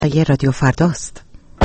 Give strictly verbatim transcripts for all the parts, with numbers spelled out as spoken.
یه رادیو فرداست.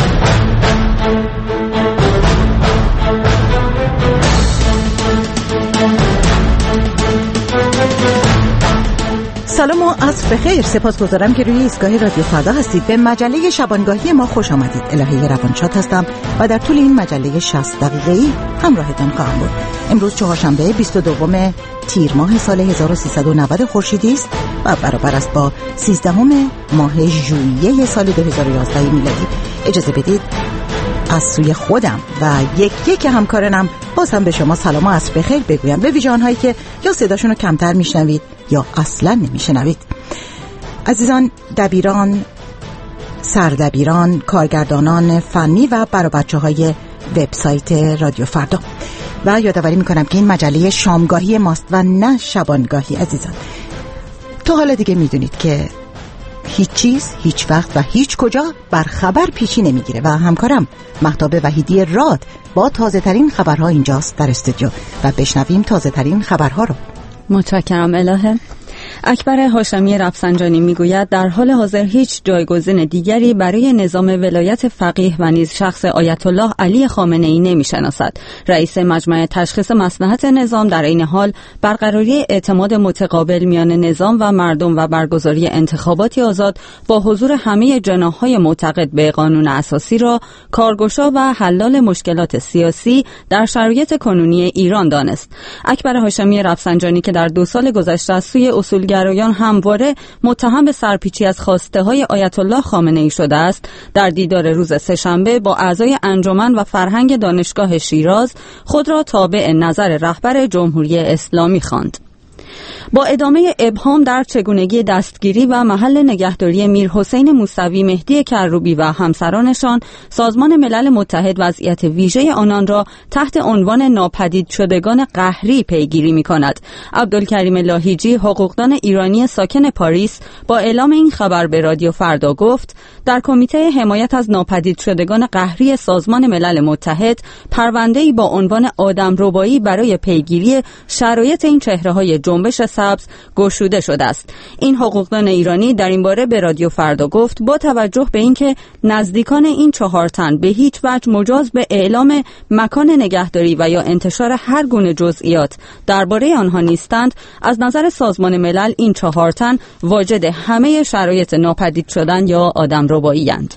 سلام و عصر بخیر. سپاسگزارم که روی ایستگاه رادیو فردا هستید. به مجله شبانگاهی ما خوش آمدید. الهه روانشاد هستم و در طول این مجله شصت دقیقه‌ای همراهتان خواهم بود. امروز چهارشنبه بیست و دوم تیر ماه سال هزار و سیصد و نود خورشیدی است و برابر است با سیزدهم ماه ژوئیه سال دو هزار و یازده میلادی. اجازه بدید از سوی خودم و یک یک همکارانم باز هم به شما سلام و عصر بخیر بگویم، به ویژه آنهایی که یا صداشون رو کمتر میشنوید یا اصلا نمیشنوید. عزیزان، دبیران، سردبیران، کارگردانان فنی و برای بچه های وبسایت رادیو فردا، و یادآوری میکنم که این مجله شامگاهی ماست و نه شبانگاهی. عزیزان، تا حالا دیگه میدونید که هیچ چیز، هیچ وقت و هیچ کجا بر خبر پیشی نمیگیره و همکارم مهتاب وحیدی راد با تازه ترین خبرها اینجاست در استودیو و بشنویم تازه ترین خبرها رو. متشکرم الهه. اکبر هاشمی رفسنجانی میگوید در حال حاضر هیچ جایگزین دیگری برای نظام ولایت فقیه و نیز شخص آیت الله علی خامنه ای نمیشناسد. رئیس مجمع تشخیص مصلحت نظام در این حال برقراری اعتماد متقابل میان نظام و مردم و برگزاری انتخاباتی آزاد با حضور همه جناح‌های معتقد به قانون اساسی را کارگشا و حلال مشکلات سیاسی در شرایط کنونی ایران دانست. اکبر هاشمی رفسنجانی که در دو سال گذشته از سوی اصولگرایان همواره متهم به سرپیچی از خواسته های آیت الله خامنه ای شده است، در دیدار روز سه‌شنبه با اعضای انجمن و فرهنگ دانشگاه شیراز خود را تابع نظر رهبر جمهوری اسلامی خواند. با ادامه ابهام در چگونگی دستگیری و محل نگهداری میرحسین موسوی، مهدی کروبی و همسرانشان، سازمان ملل متحد وضعیت ویژه آنان را تحت عنوان ناپدید شدگان قهری پیگیری می‌کند. عبدالکریم لاهیجی، حقوقدان ایرانی ساکن پاریس، با اعلام این خبر به رادیو فردا گفت در کمیته حمایت از ناپدید شدگان قهری سازمان ملل متحد پرونده‌ای با عنوان آدمربایی برای پیگیری شرایط این چهره‌های جنبش سبز گشوده شده است. این حقوقدان ایرانی در این باره به رادیو فردا گفت با توجه به اینکه نزدیکان این چهار تن به هیچ وجه مجاز به اعلام مکان نگهداری و یا انتشار هر گونه جزئیات درباره آنها نیستند، از نظر سازمان ملل این چهار تن واجد همه شرایط ناپدید شدن یا آدمربایی اند.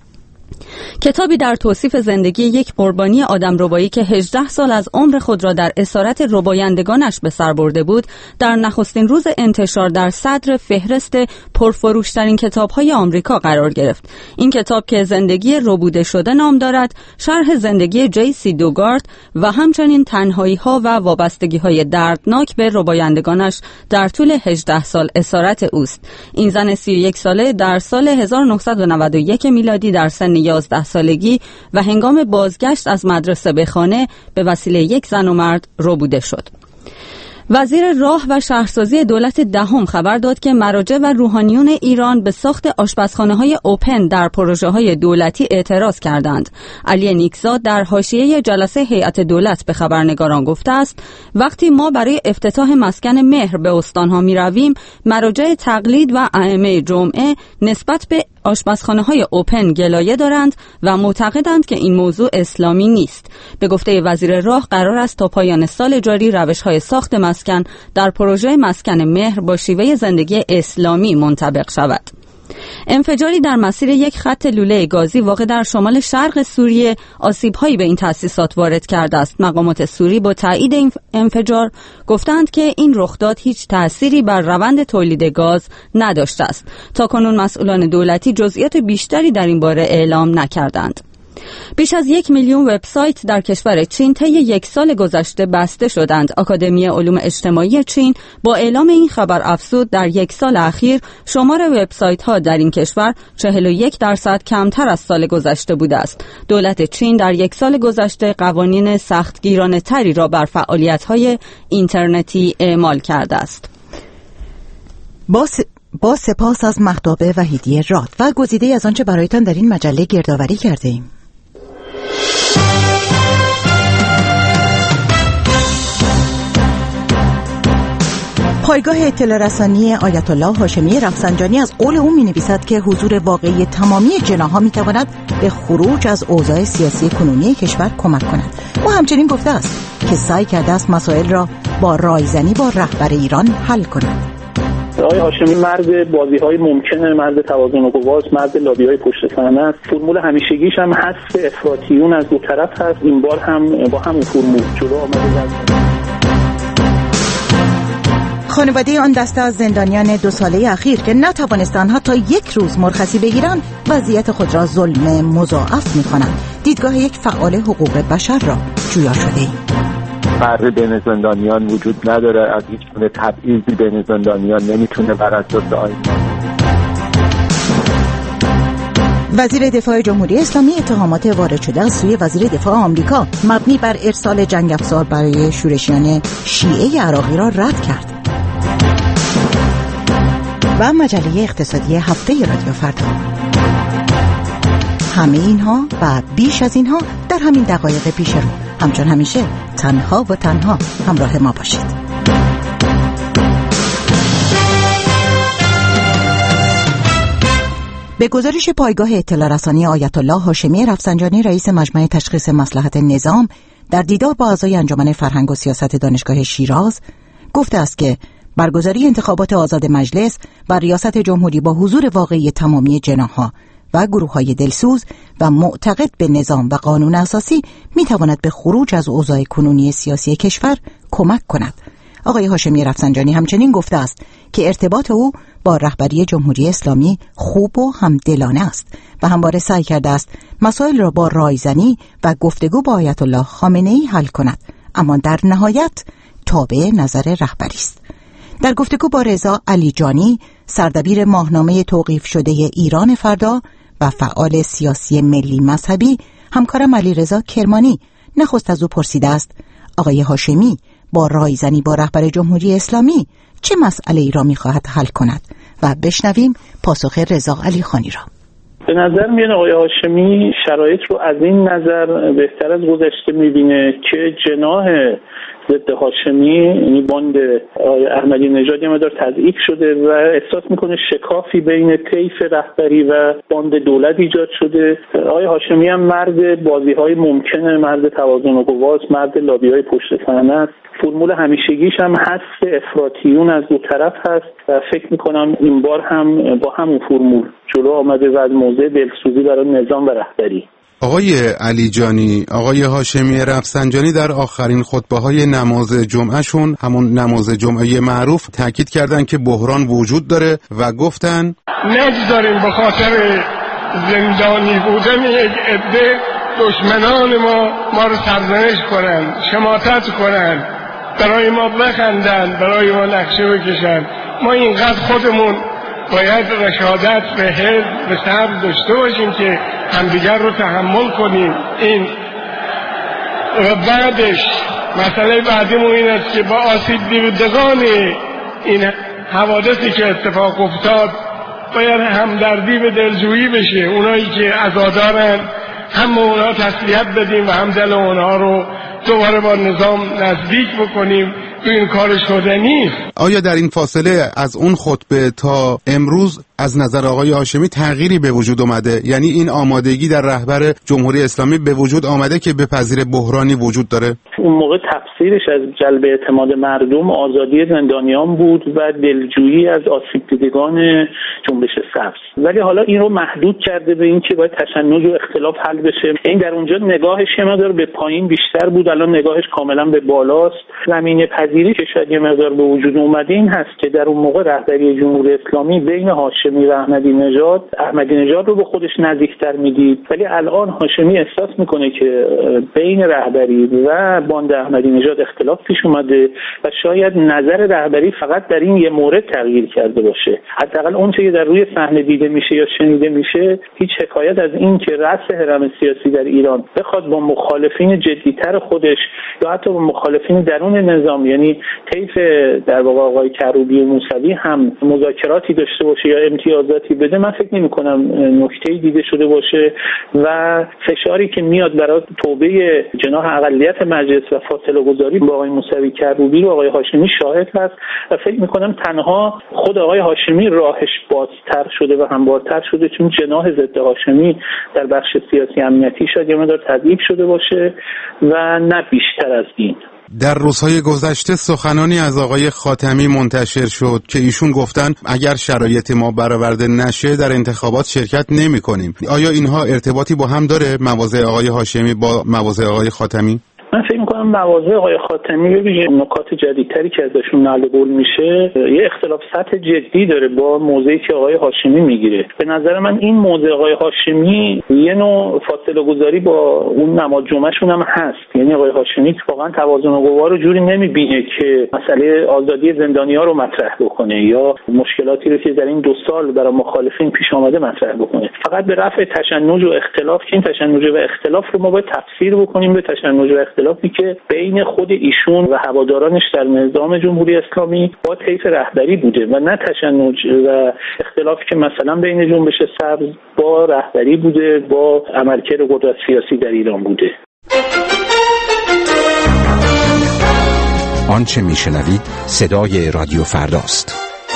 کتابی در توصیف زندگی یک قربانی آدمربایی که هجده سال از عمر خود را در اسارت ربایندگانش به سر برده بود، در نخستین روز انتشار در صدر فهرست پرفروشترین کتاب‌های آمریکا قرار گرفت. این کتاب که زندگی ربوده شده نام دارد، شرح زندگی جی سی دوگارد و همچنین تنهایی‌ها و وابستگی‌های دردناک به ربایندگانش در طول هجده سال اسارت اوست. این زن سی و یک ساله در سال هزار و نهصد و نود و یک میلادی در سن یازده سالگی و هنگام بازگشت از مدرسه به خانه به وسیله یک زن و مرد ربوده شد. وزیر راه و شهرسازی دولت دهم خبر داد که مراجع و روحانیون ایران به ساخت آشپزخانه‌های اوپن در پروژه‌های دولتی اعتراض کردند. علی نیکزاد در حاشیه جلسه هیئت دولت به خبرنگاران گفته است وقتی ما برای افتتاح مسکن مهر به استان‌ها می‌رویم، مراجع تقلید و ائمه جمعه نسبت به آشپزخانه‌های اوپن گلایه دارند و معتقدند که این موضوع اسلامی نیست. به گفته وزیر راه قرار است تا پایان سال جاری روش‌های ساخت مسکن در پروژه مسکن مهر با شیوه زندگی اسلامی منطبق شود. انفجاری در مسیر یک خط لوله گازی واقع در شمال شرق سوریه آسیب‌هایی به این تأسیسات وارد کرده است. مقامات سوری با تایید این انفجار گفتند که این رخداد هیچ تأثیری بر روند تولید گاز نداشته است. تاکنون مسئولان دولتی جزئیات بیشتری در این باره اعلام نکردند. بیش از یک میلیون وبسایت در کشور چین طی یک سال گذشته بسته شدند. آکادمی علوم اجتماعی چین با اعلام این خبر افزود در یک سال اخیر شمار وبسایت ها در این کشور چهل و یک درصد کمتر از سال گذشته بوده است. دولت چین در یک سال گذشته قوانین سختگیرانه تری را بر فعالیت های اینترنتی اعمال کرده است. با, س... با سپاس از مهتاب وحیدی راد و گزیده از آنچه برایتان در این مجله گردآوری کرده ایم. پایگاه اطلاع رسانی آیت الله هاشمی رفسنجانی از قول او می‌نویسد که حضور واقعی تمامی جناح‌ها می‌تواند به خروج از اوضاع سیاسی کنونی کشور کمک کند. او همچنین گفته است که سعی کرده است مسائل را با رایزنی با رهبر ایران حل کند. آقای هاشمی مرد بازی‌های ممکنه، مرد توازن و قواست، مرد لابی‌های پشت صحنه است. فرمول همیشگیش هم حذف افراطیون از دو طرف هست. این بار هم با همون فرمول جلو آمده. خانواده آن دسته از زندانیان دو ساله اخیر که نتوانستند حتی یک روز مرخصی بگیرند وضعیت خود را ظلم مضاعف می‌خوانند. دیدگاه یک فعال حقوق بشر را جویا شده ایم. فرق بین زندانیان وجود نداره، از هیچ گونه تبعیضی بین زندانیان نمیتونه بر اساس آیین. وزیر دفاع جمهوری اسلامی اتهامات وارد شده از سوی وزیر دفاع آمریکا مبنی بر ارسال جنگ افزار برای شورشیان شیعه عراقی را رد کرد. و مجله اقتصادی هفته رادیو فردا. همه اینها و بیش از اینها در همین دقایق پیش رو. همچون همیشه تنها و تنها همراه ما باشید. به گزارش پایگاه اطلاع رسانی آیت الله هاشمی رفسنجانی رئیس مجمع تشخیص مصلحت نظام در دیدار با اعضای انجمن فرهنگ و سیاست دانشگاه شیراز گفته است که برگزاری انتخابات آزاد مجلس و ریاست جمهوری با حضور واقعی تمامی جناح‌ها و گروه‌های دلسوز و معتقد به نظام و قانون اساسی می‌تواند به خروج از اوضاع کنونی سیاسی کشور کمک کند. آقای هاشمی رفسنجانی همچنین گفته است که ارتباط او با رهبری جمهوری اسلامی خوب و همدلانه است و همواره سعی کرده است مسائل را با رایزنی و گفتگو با آیت الله خامنه‌ای حل کند، اما در نهایت تابع نظر رهبری است. در گفتگو با رضا علیجانی، سردبیر ماهنامه توقیف شده ایران فردا و فعال سیاسی ملی مذهبی، همکارم علیرضا کرمانی نخست از او پرسیده است آقای هاشمی با رایزنی با رهبر جمهوری اسلامی چه مسئله ای را می‌خواهد حل کند و بشنویم پاسخ رضا علیخانی را. به نظر میاد آقای هاشمی شرایط رو از این نظر بهتر از گذشته می‌بینه که جناح ضد هاشمی یعنی باند احمدی نژاد یه مقدار تضعیف شده و احساس میکنه شکافی بین طیف رهبری و باند دولت ایجاد شده. آقای هاشمی هم مرد بازی‌های ممکنه، مرد توازن و قواست، مرد لابی‌های پشت صحنه است. فرمول همیشگیش هم حذف افراطیون از دو طرف هست و فکر میکنم این بار هم با همون فرمول جلو آمده و از موضع دلسوزی برای نظام و رهبری. آقای علیجانی، آقای هاشمی رفسنجانی در آخرین خطبه‌های نماز جمعهشون، همون نماز جمعه معروف، تاکید کردن که بحران وجود داره و گفتن نگذاریم به خاطر زندانی بودن یک عده دشمنان ما ما رو سرزنش کنن، شماتت کنن، برای ما بخندن، برای ما نقشه بکشن. ما اینقدر خودمون باید رشادت به حزب به صبر داشته باشیم که همدیگر رو تحمل کنیم. این و بعدش مسئله بعدیمون این است که با آسیب دیدگان این حوادثی که اتفاق افتاد باید همدردی به دلجویی بشه. اونایی که عزادارن هم اونا تسلیت بدیم و هم دل اونا رو دوباره با نظام نزدیک بکنیم. این کار شدنی. آیا در این فاصله از اون خطبه تا امروز از نظر آقای هاشمی تغییری به وجود اومده؟ یعنی این آمادگی در رهبر جمهوری اسلامی به وجود آمده که بپذیر بحرانی وجود داره؟ اون موقع تفسیرش از جلب اعتماد مردم آزادی زندانیان بود و دلجویی از آسیب دیدگان جنبش سبز، ولی حالا این رو محدود کرده به این که باید تشنج و اختلاف حل بشه. این در اونجا نگاهش یه مقدار به پایین بیشتر بود، الان نگاهش کاملا به بالاست. زمینه پذیری که شاید یه مقدار به وجود اومده این هست که در اون موقع رهبری جمهوری اسلامی بین هاشمی و احمدی نژاد احمدی نژاد رو به خودش نزدیکتر میدید، ولی الان هاشمی احساس میکنه که بین رهبری و باند احمدی نژاد اختلاف پیش اومده و شاید نظر رهبری فقط در این یه مورد تغییر کرده باشه. حداقل اون چیزی که در روی صحنه دیده میشه یا شنیده میشه هیچ حکایت از این که رأس هرم سیاسی در ایران بخواد با مخالفین جدیتر خودش یا حتی با مخالفین درون نظام یعنی طیف در واقع آقای کروبی و موسوی هم مذاکراتی داشته باشه یا امتیازاتی بده، من فکر نمی‌کنم نکته‌ای دیده شده باشه و فشاری که میاد برای توبه جناح اقلیت مجلس و فاصله گذاری با آقای موسوی کروبی رو آقای هاشمی شاهد هست و فکر می‌کنم تنها خود آقای هاشمی راهش بازتر شده و هموارتر شده، چون جناح ضد هاشمی در بخش سیاسی امنیتی شاید یه مقدار تضعیف شده باشه و نه بیشتر از این. در روزهای گذشته سخنانی از آقای خاتمی منتشر شد که ایشون گفتن اگر شرایط ما برآورده نشه در انتخابات شرکت نمی کنیم. آیا اینها ارتباطی با هم داره، مواضع آقای هاشمی با مواضع آقای خاتمی؟ من فکر می‌کنم مواضع آقای خاتمی ببینید نکات جدیدتری که ازشون نقل قول میشه یه اختلاف سطح جدی داره با موضعی که آقای هاشمی میگیره. به نظر من این موضع آقای هاشمی یه نوع فاصله گذاری با اون نماد جمعه‌شون هم هست، یعنی آقای هاشمی واقعا توازن قوا رو جوری نمیبینه که مسئله آزادی زندانی‌ها رو مطرح بکنه یا مشکلاتی رو که در این دو سال برای مخالفین پیش آمده مطرح بکنه. فقط به رفع تشنج و اختلاف که این تشنج و اختلاف رو ما باید تفسیر بکنیم به تشنج و اختلافی که بین خود ایشون و هوادارانش در نظام جمهوری اسلامی با طیف رهبری بوده و نه تشنج و اختلافی که مثلا بین جنبش سبز با رهبری بوده، با عملکرد قدرت سیاسی در ایران بوده. آنچه میشنوید صدای رادیو فرداست.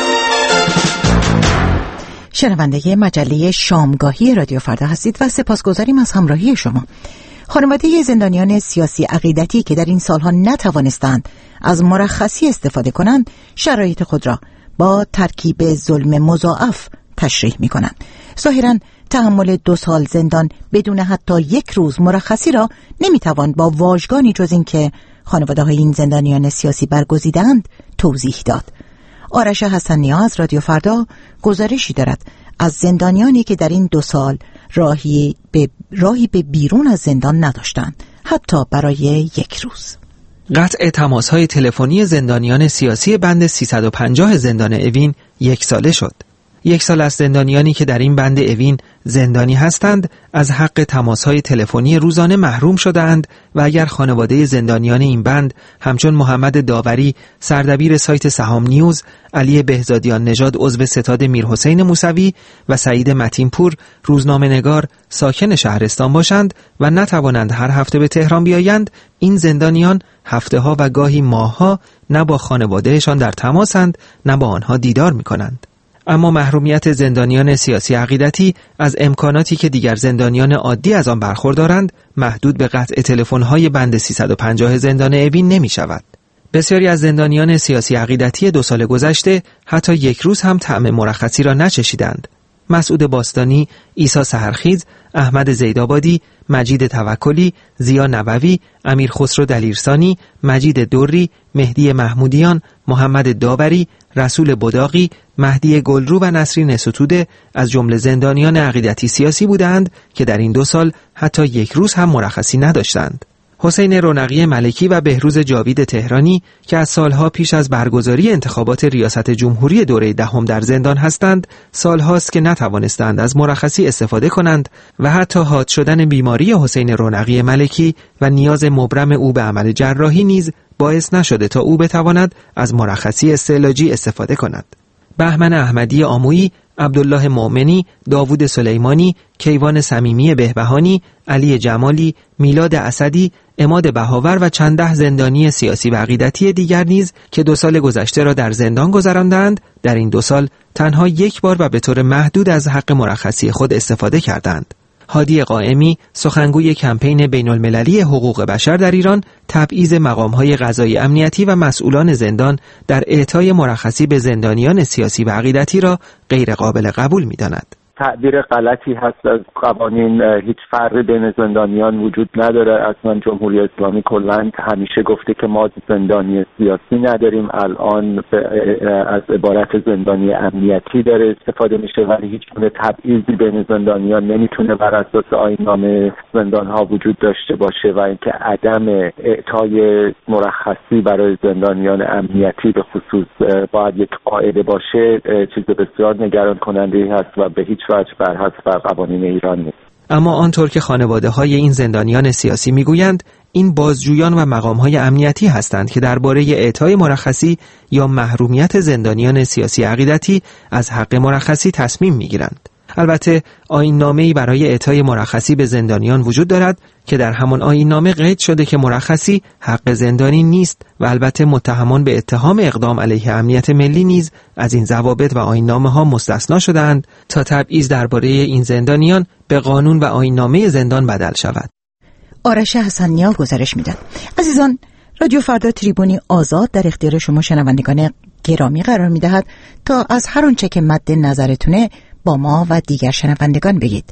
شنونده مجله شامگاهی رادیو فردا هستید و سپاسگزاریم از همراهی شما. خانواده زندانیان سیاسی عقیدتی که در این سالها نتوانستند از مرخصی استفاده کنند، شرایط خود را با ترکیب ظلم مضاعف تشریح می کنند. ظاهراً تحمل دو سال زندان بدون حتی یک روز مرخصی را نمی توان با واژگانی جز این که خانواده های این زندانیان سیاسی برگزیدند توضیح داد. آرش حسن‌نیا از رادیو فردا گزارشی دارد از زندانیانی که در این دو سال راهی به راهی به بیرون از زندان نداشتند، حتی برای یک روز. قطع تماس‌های تلفنی زندانیان سیاسی بند سیصد و پنجاه زندان اوین یک ساله شد. یک سال از زندانیانی که در این بند اوین زندانی هستند از حق تماس‌های تلفنی روزانه محروم شدند و اگر خانواده زندانیان این بند همچون محمد داوری سردبیر سایت سهام نیوز، علی بهزادیان نژاد عضو ستاد میرحسین موسوی و سعید متینپور روزنامه‌نگار ساکن شهرستان باشند و نتوانند هر هفته به تهران بیایند، این زندانیان هفته‌ها و گاهی ماه‌ها نه با خانوادهشان در تماسند نه با آنها دیدار می‌کنند. اما محرومیت زندانیان سیاسی عقیدتی از امکاناتی که دیگر زندانیان عادی از آن برخوردارند محدود به قطع تلفن‌های بند سیصد و پنجاه زندان اوین نمی شود. بسیاری از زندانیان سیاسی عقیدتی دو سال گذشته حتی یک روز هم طعم مرخصی را نچشیدند. مسعود باستانی، عیسی سحرخیز، احمد زیدآبادی، مجید توکلی، زیا نووی، امیر خسرو دلیرسانی، مجید دوری، مهدی محمودیان، محمد داوری، رسول بداقی، مهدی گلرو و نسرین ستوده از جمله زندانیان عقیدتی سیاسی بودند که در این دو سال حتی یک روز هم مرخصی نداشتند. حسین رونقی ملکی و بهروز جاوید تهرانی که از سالها پیش از برگزاری انتخابات ریاست جمهوری دوره دهم در زندان هستند، سالهاست که نتوانستند از مرخصی استفاده کنند و حتی حاد شدن بیماری حسین رونقی ملکی و نیاز مبرم او به عمل جراحی نیز باعث نشده تا او بتواند از مرخصی استعلاجی استفاده کند. بهمن احمدی آمویی، عبدالله مؤمنی، داوود سلیمانی، کیوان صمیمی بهبهانی، علی جمالی، میلاد اسدی، عماد بهاور و چند ده زندانی سیاسی و عقیدتی دیگر نیز که دو سال گذشته را در زندان گذراندند، در این دو سال تنها یک بار و به طور محدود از حق مرخصی خود استفاده کردند. هادی قائمی، سخنگوی کمپین بین المللی حقوق بشر در ایران، تبعیض مقام‌های قضایی امنیتی و مسئولان زندان در اعطای مرخصی به زندانیان سیاسی و عقیدتی را غیر قابل قبول می‌داند. تعبیر غلطی هست از قوانین، هیچ فرقی بین زندانیان وجود نداره. اصلا جمهوری اسلامی کلاً همیشه گفته که ما زندانی سیاسی نداریم، الان از عبارت زندانی امنیتی داره استفاده میشه، ولی هیچ گونه تبعیضی بین زندانیان نمیتونه بر اساس آیین‌نامه زندان‌ها وجود داشته باشه و اینکه عدم اعطای مرخصی برای زندانیان امنیتی به خصوص باید یک قاعده باشه چیز بسیار نگران کننده هست و به هیچ وجه بر حسب قوانین ایران نیست. اما آنطور که خانواده‌های این زندانیان سیاسی میگویند، این بازجویان و مقام‌های امنیتی هستند که درباره اعطای مرخصی یا محرومیت زندانیان سیاسی عقیدتی از حق مرخصی تصمیم می‌گیرند. البته آیین‌نامه‌ای برای اعطای مرخصی به زندانیان وجود دارد که در همان آیین‌نامه قید شده که مرخصی حق زندانی نیست و البته متهمان به اتهام اقدام علیه امنیت ملی نیز از این ضوابط و آیین‌نامه‌ها مستثنا شدند تا تبعیض درباره این زندانیان به قانون و آیین‌نامه زندان بدل شود. آرش حسنیا گزارش میداد. عزیزان، رادیو فردا تریبونی آزاد در اختیار شما شنوندگان گرامی قرار میدهد تا از هر آنچه که مد نظرتونه با ما و دیگر شنوندگان بگید.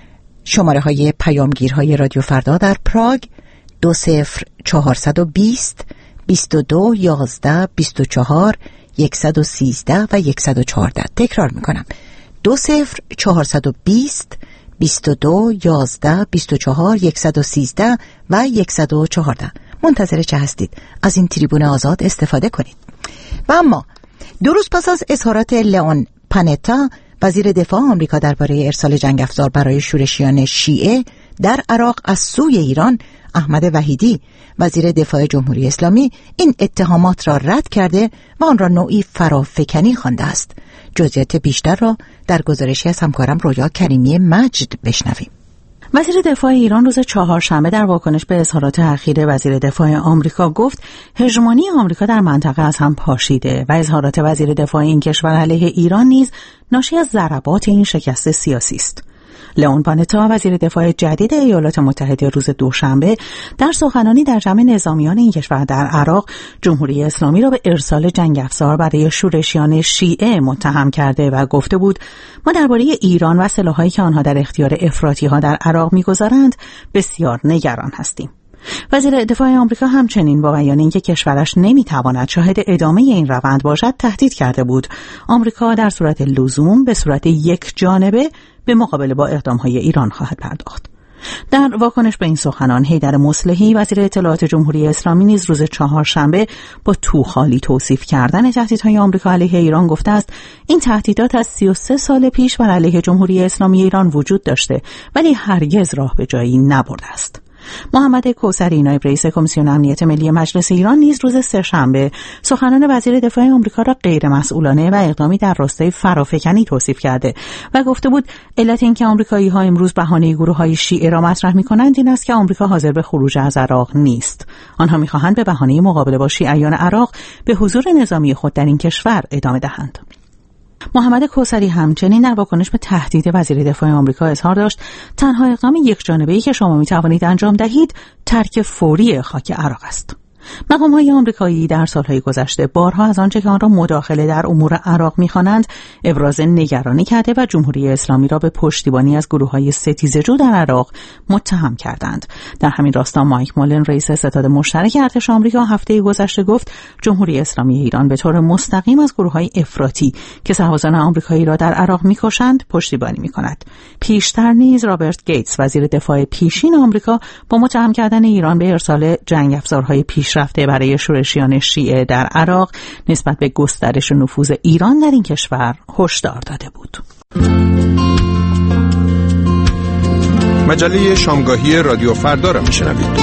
شماره های پیامگیرهای رادیو فردا در پراگ دو صفر چهارصد و بیست بیست و دو یازده بیست و چهار صد و سیزده و صد و چهارده. تکرار میکنم: دو صفر چهارصد و بیست بیست و دو یازده بیست و چهار صد و سیزده و صد و چهارده. منتظر چه هستید؟ از این تریبون آزاد استفاده کنید. و اما دو روز پس از اظهارات لئون پانتا وزیر دفاع آمریکا درباره ارسال جنگ افزار برای شورشیان شیعه در عراق از سوی ایران، احمد وحیدی وزیر دفاع جمهوری اسلامی این اتهامات را رد کرده و آن را نوعی فرافکنی خوانده است. جزئیات بیشتر را در گزارشی از همکارم رویا کریمی مجد بشنویم. وزیر دفاع ایران روز چهارشنبه در واکنش به اظهارات اخیر وزیر دفاع آمریکا گفت هژمونی آمریکا در منطقه از هم پاشیده و اظهارات وزیر دفاع این کشور علیه ایران نیز ناشی از ضربات این شکست سیاسی است. لئون پانتا وزیر دفاع جدید ایالات متحده روز دوشنبه در سخنرانی در جمع نظامیان این کشور در عراق جمهوری اسلامی را به ارسال جنگ افزار برای شورشیان شیعه متهم کرده و گفته بود ما درباره ایران و سلاح‌هایی که آنها در اختیار افراطی‌ها در عراق می‌گذارند بسیار نگران هستیم. وزیر دفاع آمریکا همچنین با بیان اینکه کشورش نمیتواند شاهد ادامه این روند باشد تهدید کرده بود آمریکا در صورت لزوم به صورت یک جانبه به مقابله با اقدام‌های ایران خواهد پرداخت. در واکنش به این سخنان حیدر مصلحی وزیر اطلاعات جمهوری اسلامی نیز روز چهارشنبه با توخالی توصیف کردن تهدیدهای آمریکا علیه ایران گفته است این تهدیدات از سی و سه سال پیش بر علیه جمهوری اسلامی ایران وجود داشته ولی هرگز راه به جایی نبرده است. محمد کوثری نایب رئیس کمیسیون امنیت ملی مجلس ایران نیز روز سه‌شنبه سخنان وزیر دفاع آمریکا را غیر مسئولانه و اقدامی در راستای فرافکنی توصیف کرده و گفته بود علت اینکه آمریکایی‌ها امروز بهانه گروه‌های شیعه را مطرح می‌کنند این است که آمریکا حاضر به خروج از عراق نیست. آنها می‌خواهند به بهانه مقابله با شیعیان عراق به حضور نظامی خود در این کشور ادامه دهند. محمد کوثری همچنین در واکنش به تهدید وزیر دفاع آمریکا اظهار داشت تنها اقدام یکجانبه‌ای که شما می‌توانید انجام دهید ترک فوری خاک عراق است. مقام‌های آمریکایی در سال‌های گذشته بارها از آنچه که آن را مداخله در امور عراق می‌خوانند ابراز نگرانی کرده و جمهوری اسلامی را به پشتیبانی از گروه‌های ستیزجو در عراق متهم کردند. در همین راستا مایک مولن رئیس ستاد مشترک ارتش آمریکا هفته گذشته گفت جمهوری اسلامی ایران به طور مستقیم از گروه‌های افراطی که سربازان آمریکایی را در عراق می‌کشند پشتیبانی می‌کند. پیشتر نیز رابرت گیتس وزیر دفاع پیشین آمریکا با متهم کردن ایران به ارسال جنگ افزارهای پیش رفته برای شورشیان شیعه در عراق نسبت به گسترش نفوذ ایران در این کشور هشدار داده بود. مجله شامگاهی رادیو فردا را میشنوید.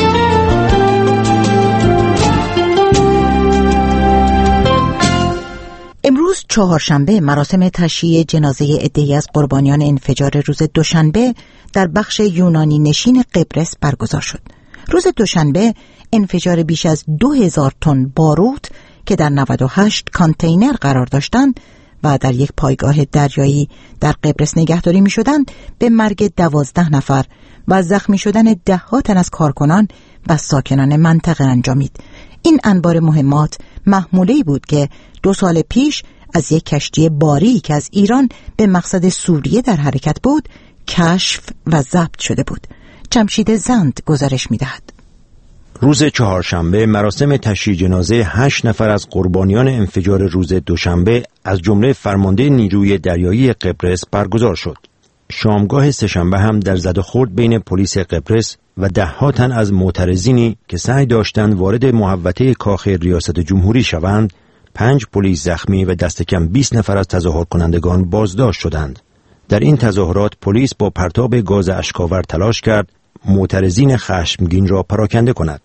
امروز چهارشنبه مراسم تشییع جنازه عده‌ای از قربانیان انفجار روز دوشنبه در بخش یونانی نشین قبرس برگزار شد. روز دوشنبه انفجار بیش از دو هزار تن باروت که در نود و هشت کانتینر قرار داشتند و در یک پایگاه دریایی در قبرس نگهداری می شدند به مرگ دوازده نفر و زخمی شدن ده ها تن از کارکنان و ساکنان منطقه انجامید. این انبار مهمات محموله‌ای بود که دو سال پیش از یک کشتی باری که از ایران به مقصد سوریه در حرکت بود کشف و ضبط شده بود. جمشید زند گزارش می دهد. روز چهارشنبه مراسم تشییع جنازه هشت نفر از قربانیان انفجار روز دوشنبه از جمله فرمانده نیروی دریایی قبرس برگزار شد. شامگاه سه‌شنبه هم در زد و خورد بین پلیس قبرس و ده ها تن از معترضینی که سعی داشتند وارد محوطه کاخ ریاست جمهوری شوند، پنج پلیس زخمی و دست کم بیست نفر از تظاهر کنندگان بازداشت شدند. در این تظاهرات پلیس با پرتاب گاز اشک‌آور تلاش کرد معترضین خشمگین را پراکنده کند.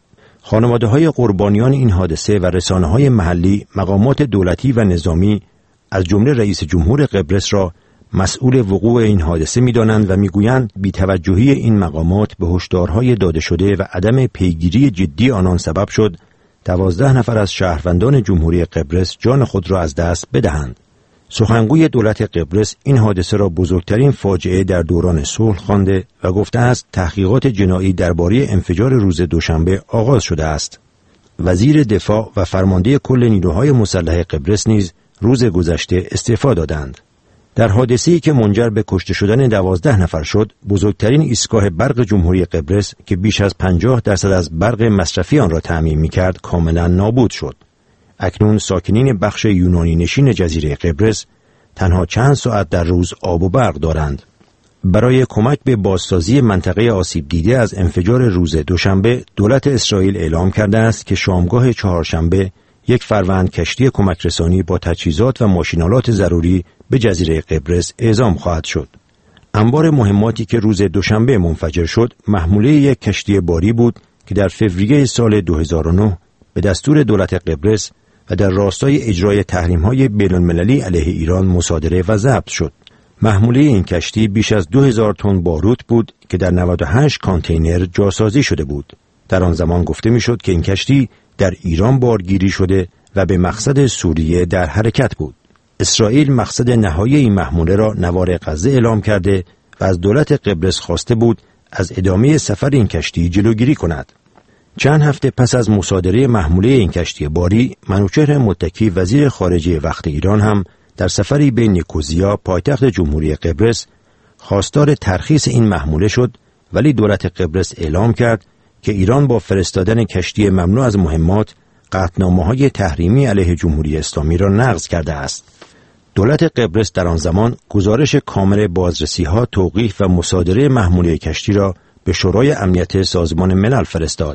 خانواده‌های قربانیان این حادثه و رسانه‌های محلی مقامات دولتی و نظامی از جمله رئیس جمهور قبرس را مسئول وقوع این حادثه می‌دانند و می‌گویند بی‌توجهی این مقامات به هشدارهای داده شده و عدم پیگیری جدی آنان سبب شد دوازده نفر از شهروندان جمهوری قبرس جان خود را از دست بدهند. سخنگوی دولت قبرس این حادثه را بزرگترین فاجعه در دوران صلح خوانده و گفته است تحقیقات جنایی درباره انفجار روز دوشنبه آغاز شده است. وزیر دفاع و فرمانده کل نیروهای مسلح قبرس نیز روز گذشته استعفا دادند. در حادثه‌ای که منجر به کشته شدن دوازده نفر شد، بزرگترین ایستگاه برق جمهوری قبرس که بیش از پنجاه درصد از برق مصرفی آن را تأمین می‌کرد، کاملا نابود شد. اکنون ساکنین بخش یونانی نشین جزیره قبرس تنها چند ساعت در روز آب و برق دارند. برای کمک به بازسازی منطقه آسیب دیده از انفجار روز دوشنبه، دولت اسرائیل اعلام کرده است که شامگاه چهارشنبه یک فروند کشتی کمک رسانی با تجهیزات و ماشینالات ضروری به جزیره قبرس اعزام خواهد شد. انبار مهماتی که روز دوشنبه منفجر شد، محموله یک کشتی باری بود که در فوریه سال دو هزار و نه به دستور دولت قبرس و در راستای اجرای تحریم‌های بین‌المللی علیه ایران مصادره و ضبط شد. محموله این کشتی بیش از دو هزار تن باروت بود که در نود و هشت کانتینر جاسازی شده بود. در آن زمان گفته می‌شد که این کشتی در ایران بارگیری شده و به مقصد سوریه در حرکت بود. اسرائیل مقصد نهایی این محموله را نوار غزه اعلام کرده و از دولت قبرس خواسته بود از ادامه سفر این کشتی جلوگیری کند. چند هفته پس از مصادره محموله این کشتی باری، منوچهر متکی وزیر خارجه وقت ایران هم در سفری به نیکوزیا پایتخت جمهوری قبرس خواستار ترخیص این محموله شد، ولی دولت قبرس اعلام کرد که ایران با فرستادن کشتی ممنوع از مهمات قطعنامه‌های تحریمی علیه جمهوری اسلامی را نقض کرده است. دولت قبرس در آن زمان گزارش کامل بازرسی‌ها، توقیف و مصادره محموله کشتی را به شورای امنیت سازمان ملل فرستاد.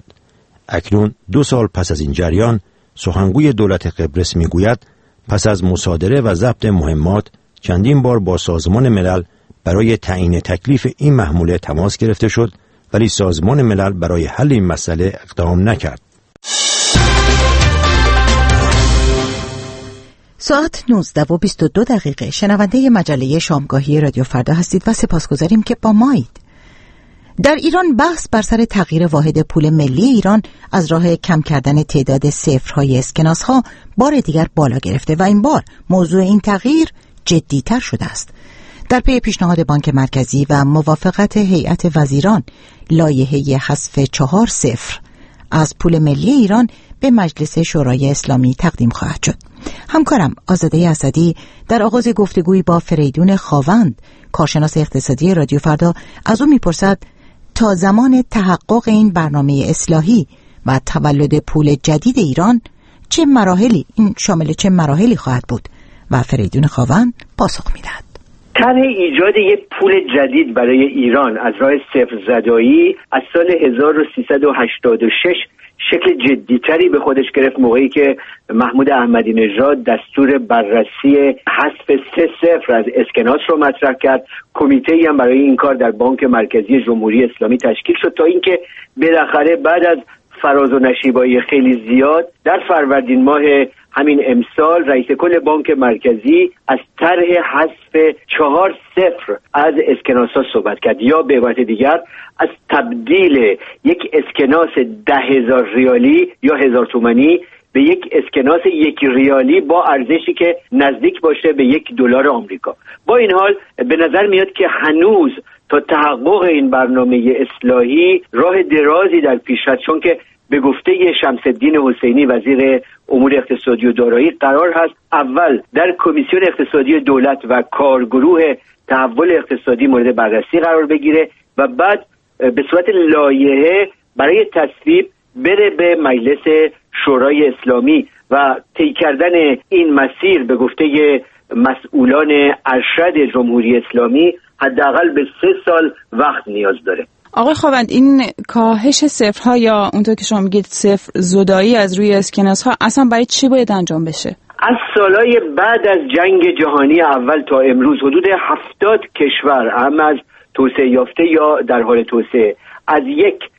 اکنون دو سال پس از این جریان، سخنگوی دولت قبرس میگوید پس از مصادره و ضبط مهمات چندین بار با سازمان ملل برای تعیین تکلیف این محموله تماس گرفته شد، ولی سازمان ملل برای حل این مسئله اقدام نکرد. ساعت نوزده و بیست و دو دقیقه شنونده مجله شامگاهی رادیو فردا هستید و سپاسگزاریم که با مایید. در ایران بحث بر سر تغییر واحد پول ملی ایران از راه کم کردن تعداد صفرهای اسکناس‌ها بار دیگر بالا گرفته و این بار موضوع این تغییر جدی‌تر شده است. در پی پیشنهاد بانک مرکزی و موافقت هیئت وزیران، لایحه حذف چهار صفر از پول ملی ایران به مجلس شورای اسلامی تقدیم خواهد شد. همکارم آزاده اسدی در آغاز گفتگویی با فریدون خاوند، کارشناس اقتصادی رادیو فردا، از او میپرسد تا زمان تحقق این برنامه اصلاحی و تولد پول جدید ایران چه مراحلی این شامل چه مراحلی خواهد بود و فریدون خاوند پاسخ میدهد. طرح ایجاد یک پول جدید برای ایران از راه صفر زدایی از سال هزار و سیصد و هشتاد و شش شکل جدیتری به خودش گرفت موقعی که محمود احمدی نژاد دستور بررسی حذف سه صفر از اسکناس رو مطرح کرد. کمیته‌ای هم برای این کار در بانک مرکزی جمهوری اسلامی تشکیل شد تا اینکه بالاخره بعد از فراز و نشیبای خیلی زیاد در فروردین ماه همین امسال رئیس کل بانک مرکزی از طرح حذف چهار صفر از اسکناس‌ها صحبت کرد، یا به عبارت دیگر از تبدیل یک اسکناس ده هزار ریالی یا هزار تومانی به یک اسکناس یک ریالی با ارزشی که نزدیک باشه به یک دلار آمریکا. با این حال به نظر میاد که هنوز تا تحقق این برنامه اصلاحی راه درازی در پیش است، چون که به گفته شمس الدین حسینی وزیر امور اقتصادی و دارایی قرار هست اول در کمیسیون اقتصادی دولت و کارگروه تحول اقتصادی مورد بررسی قرار بگیره و بعد به صورت لایحه برای تصویب بره به مجلس شورای اسلامی و طی کردن این مسیر به گفته مسئولان ارشد جمهوری اسلامی حداقل به سه سال وقت نیاز داره. آقای خاوند، این کاهش صفرها یا اونطور که شما میگید صفر زدایی از روی اسکناس‌ها اصلا برای چی باید انجام بشه؟ از سالهای بعد از جنگ جهانی اول تا امروز حدود هفتاد کشور هم از توسعه یافته یا در حال توسعه از یک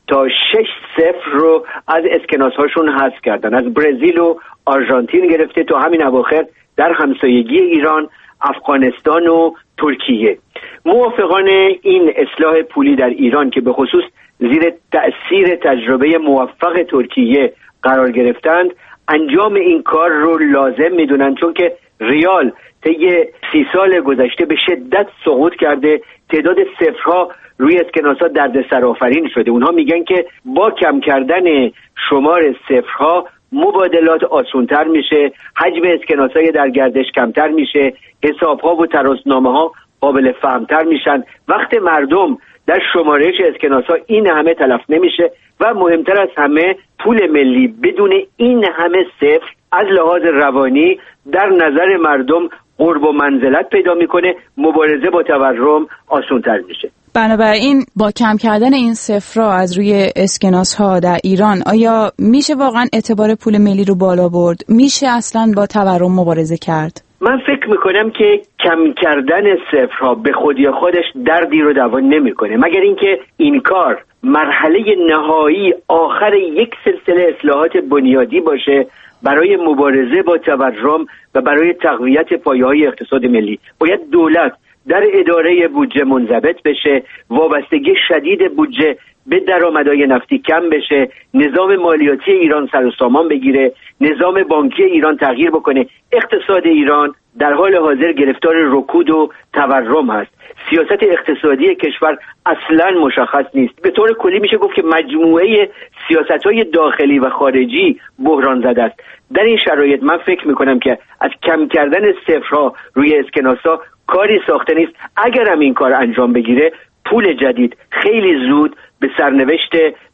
تا شش صفر رو از اسکناس هاشون حذف کردن. از برزیل و آرژانتین گرفته تا همین اواخر در همسایگی ایران، افغانستان و ترکیه. موافقان این اصلاح پولی در ایران که به خصوص زیر تأثیر تجربه موفق ترکیه قرار گرفتند، انجام این کار رو لازم میدونن، چون که ریال طی سی سال گذشته به شدت سقوط کرده، تعداد صفرها روی اسکناس‌ها دردسر آفرین شده. اونها میگن که با کم کردن شمار صفرها مبادلات آسان‌تر میشه، حجم اسکناس‌های در گردش کمتر میشه، حساب‌ها و ترازنامه‌ها قابل فهمتر میشن. وقت مردم در شمارش اسکناس‌ها این همه تلف نمیشه و مهمتر از همه پول ملی بدون این همه صفر از لحاظ روانی در نظر مردم قرب و منزلت پیدا میکنه، مبارزه با تورم آسان‌تر میشه. بنابراین با کم کردن این صفرها از روی اسکناس ها در ایران، آیا میشه واقعا اعتبار پول ملی رو بالا برد؟ میشه اصلا با تورم مبارزه کرد؟ من فکر میکنم که کم کردن صفرها به خودی خودش دردی رو دوا نمیکنه، مگر اینکه این کار مرحله نهایی آخر یک سلسله اصلاحات بنیادی باشه برای مبارزه با تورم و برای تقویت پایه‌های اقتصاد ملی. باید دولت در اداره بودجه منضبط بشه، وابستگی شدید بودجه به درآمدهای نفتی کم بشه، نظام مالیاتی ایران سر و سامان بگیره، نظام بانکی ایران تغییر بکنه. اقتصاد ایران در حال حاضر گرفتار رکود و تورم هست. سیاست اقتصادی کشور اصلاً مشخص نیست. به طور کلی میشه گفت که مجموعه سیاست‌های داخلی و خارجی بحران زده است. در این شرایط من فکر میکنم که از کم کردن صفرها روی اسکناس‌ها کاری ساخته نیست. اگر هم این کار انجام بگیره، پول جدید خیلی زود به سرنوشت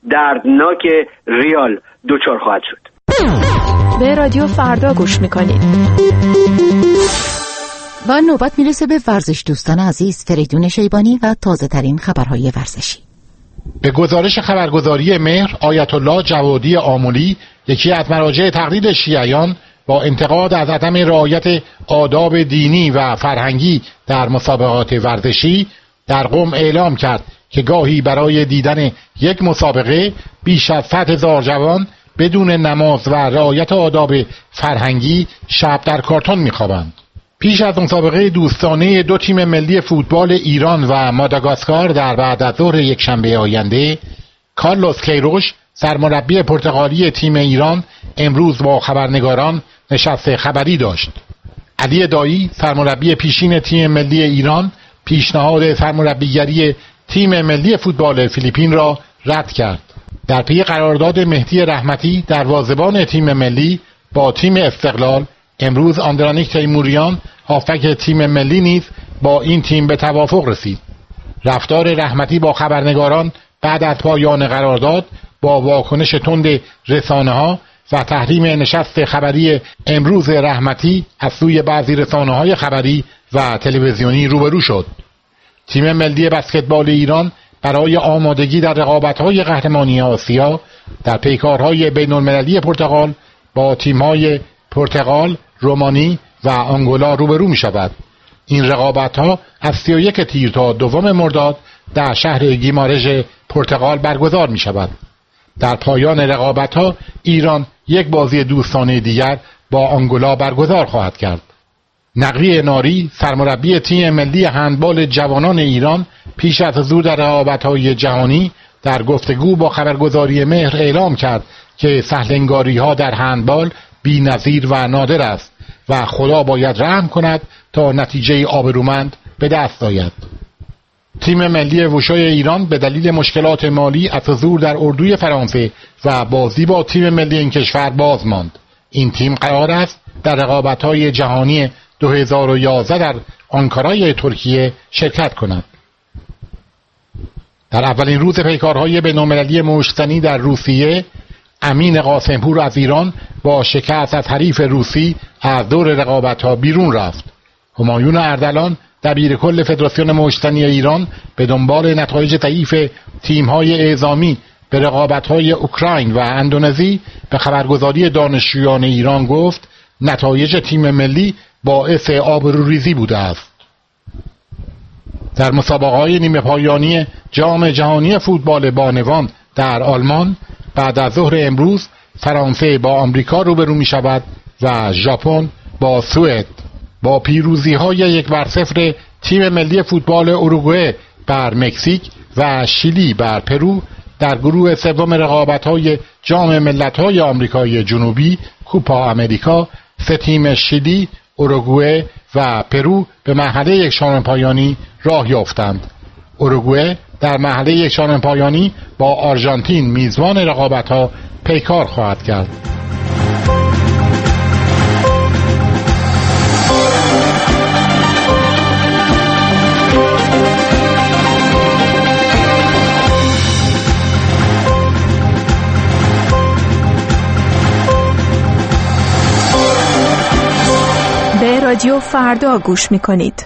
دردناک ریال دچار خواهد شد. به رادیو فردا گوش میکنید. و نوبت میرسه به ورزش دوستان عزیز، فریدون شیبانی و تازه ترین خبرهای ورزشی. به گزارش خبرگزاری مهر، آیت الله جوادی آملی، یکی از مراجع تقلید شیعیان، با انتقاد از عدم رعایت آداب دینی و فرهنگی در مسابقات ورزشی در قم اعلام کرد که گاهی برای دیدن یک مسابقه بیش از صد هزار جوان بدون نماز و رعایت آداب فرهنگی شب در کارتون می‌خوابند. پیش از مسابقه دوستانه دو تیم ملی فوتبال ایران و ماداگاسکار در بعد از ظهر یک شنبه آینده، کارلوس کیروش سرمربی پرتغالی تیم ایران امروز با خبرنگاران نشست خبری داشت. علی دایی سرمربی پیشین تیم ملی ایران پیشنهاد سرمربیگری تیم ملی فوتبال فیلیپین را رد کرد. در پی قرارداد مهدی رحمتی دروازه‌بان تیم ملی با تیم استقلال، امروز آندرانیک تیموریان هافبک تیم ملی نیز با این تیم به توافق رسید. رفتار رحمتی با خبرنگاران بعد از پایان قرارداد با واکنش تند رسانه‌ها و تحریم نشست خبری امروز رحمتی از سوی بعضی رسانه‌های خبری و تلویزیونی روبرو شد. تیم ملی بسکتبال ایران برای آمادگی در رقابت‌های قهرمانی آسیا در پیکارهای بین‌المللی پرتغال با تیم‌های پرتغال، رومانی و آنگولا روبرو می‌شود. این رقابت‌ها از سی و یک تیر تا دوم مرداد در شهر گیمارژ پرتغال برگزار می‌شود. در پایان رقابت‌ها ایران یک بازی دوستانه دیگر با آنگولا برگزار خواهد کرد. نقی ناری سرمربی تیم ملی هندبال جوانان ایران پیش از حضور در رقابت‌های جهانی در گفتگو با خبرگزاری مهر اعلام کرد که سهلنگاری‌ها در هندبال بی‌نظیر و نادر است و خدا باید رحم کند تا نتیجه آبرومند به دست آید. تیم ملی وشوی ایران به دلیل مشکلات مالی از حضور در اردوی فرانسه و بازی با تیم ملی این کشور باز ماند. این تیم قرار است در رقابت‌های جهانی دو هزار و یازده در آنکارای ترکیه شرکت کند. در اولین روز پیکارهای بین‌المللی مشت‌زنی در روسیه، امین قاسمپور از ایران با شکست از حریف روسی از دور رقابت‌ها بیرون رفت. همایون اردلان دبیر کل فدراسیون مشت‌زنی ایران به دنبال نتایج ضعیف تیم‌های اعزامی به رقابت‌های اوکراین و اندونزی به خبرگزاری دانشجویان ایران گفت نتایج تیم ملی باعث آبروریزی بوده است. در مسابقه‌های نیمه پایانی جام جهانی فوتبال بانوان در آلمان بعد از ظهر امروز فرانسه با آمریکا روبرو می شود و ژاپن با سوئد. با پیروزی های یک بر صفر تیم ملی فوتبال اوروگوئه بر مکزیک و شیلی بر پرو در گروه سوم رقابت‌های جام ملت‌های آمریکای جنوبی کوپا امریکا، سه تیم شیلی، اوروگوئه و پرو به مرحله یکشان پایانی راه یافتند. اوروگوئه در مرحله یکشان پایانی با آرژانتین میزبان رقابت‌ها پیکار خواهد کرد. به رادیو فردا گوش می‌کنید.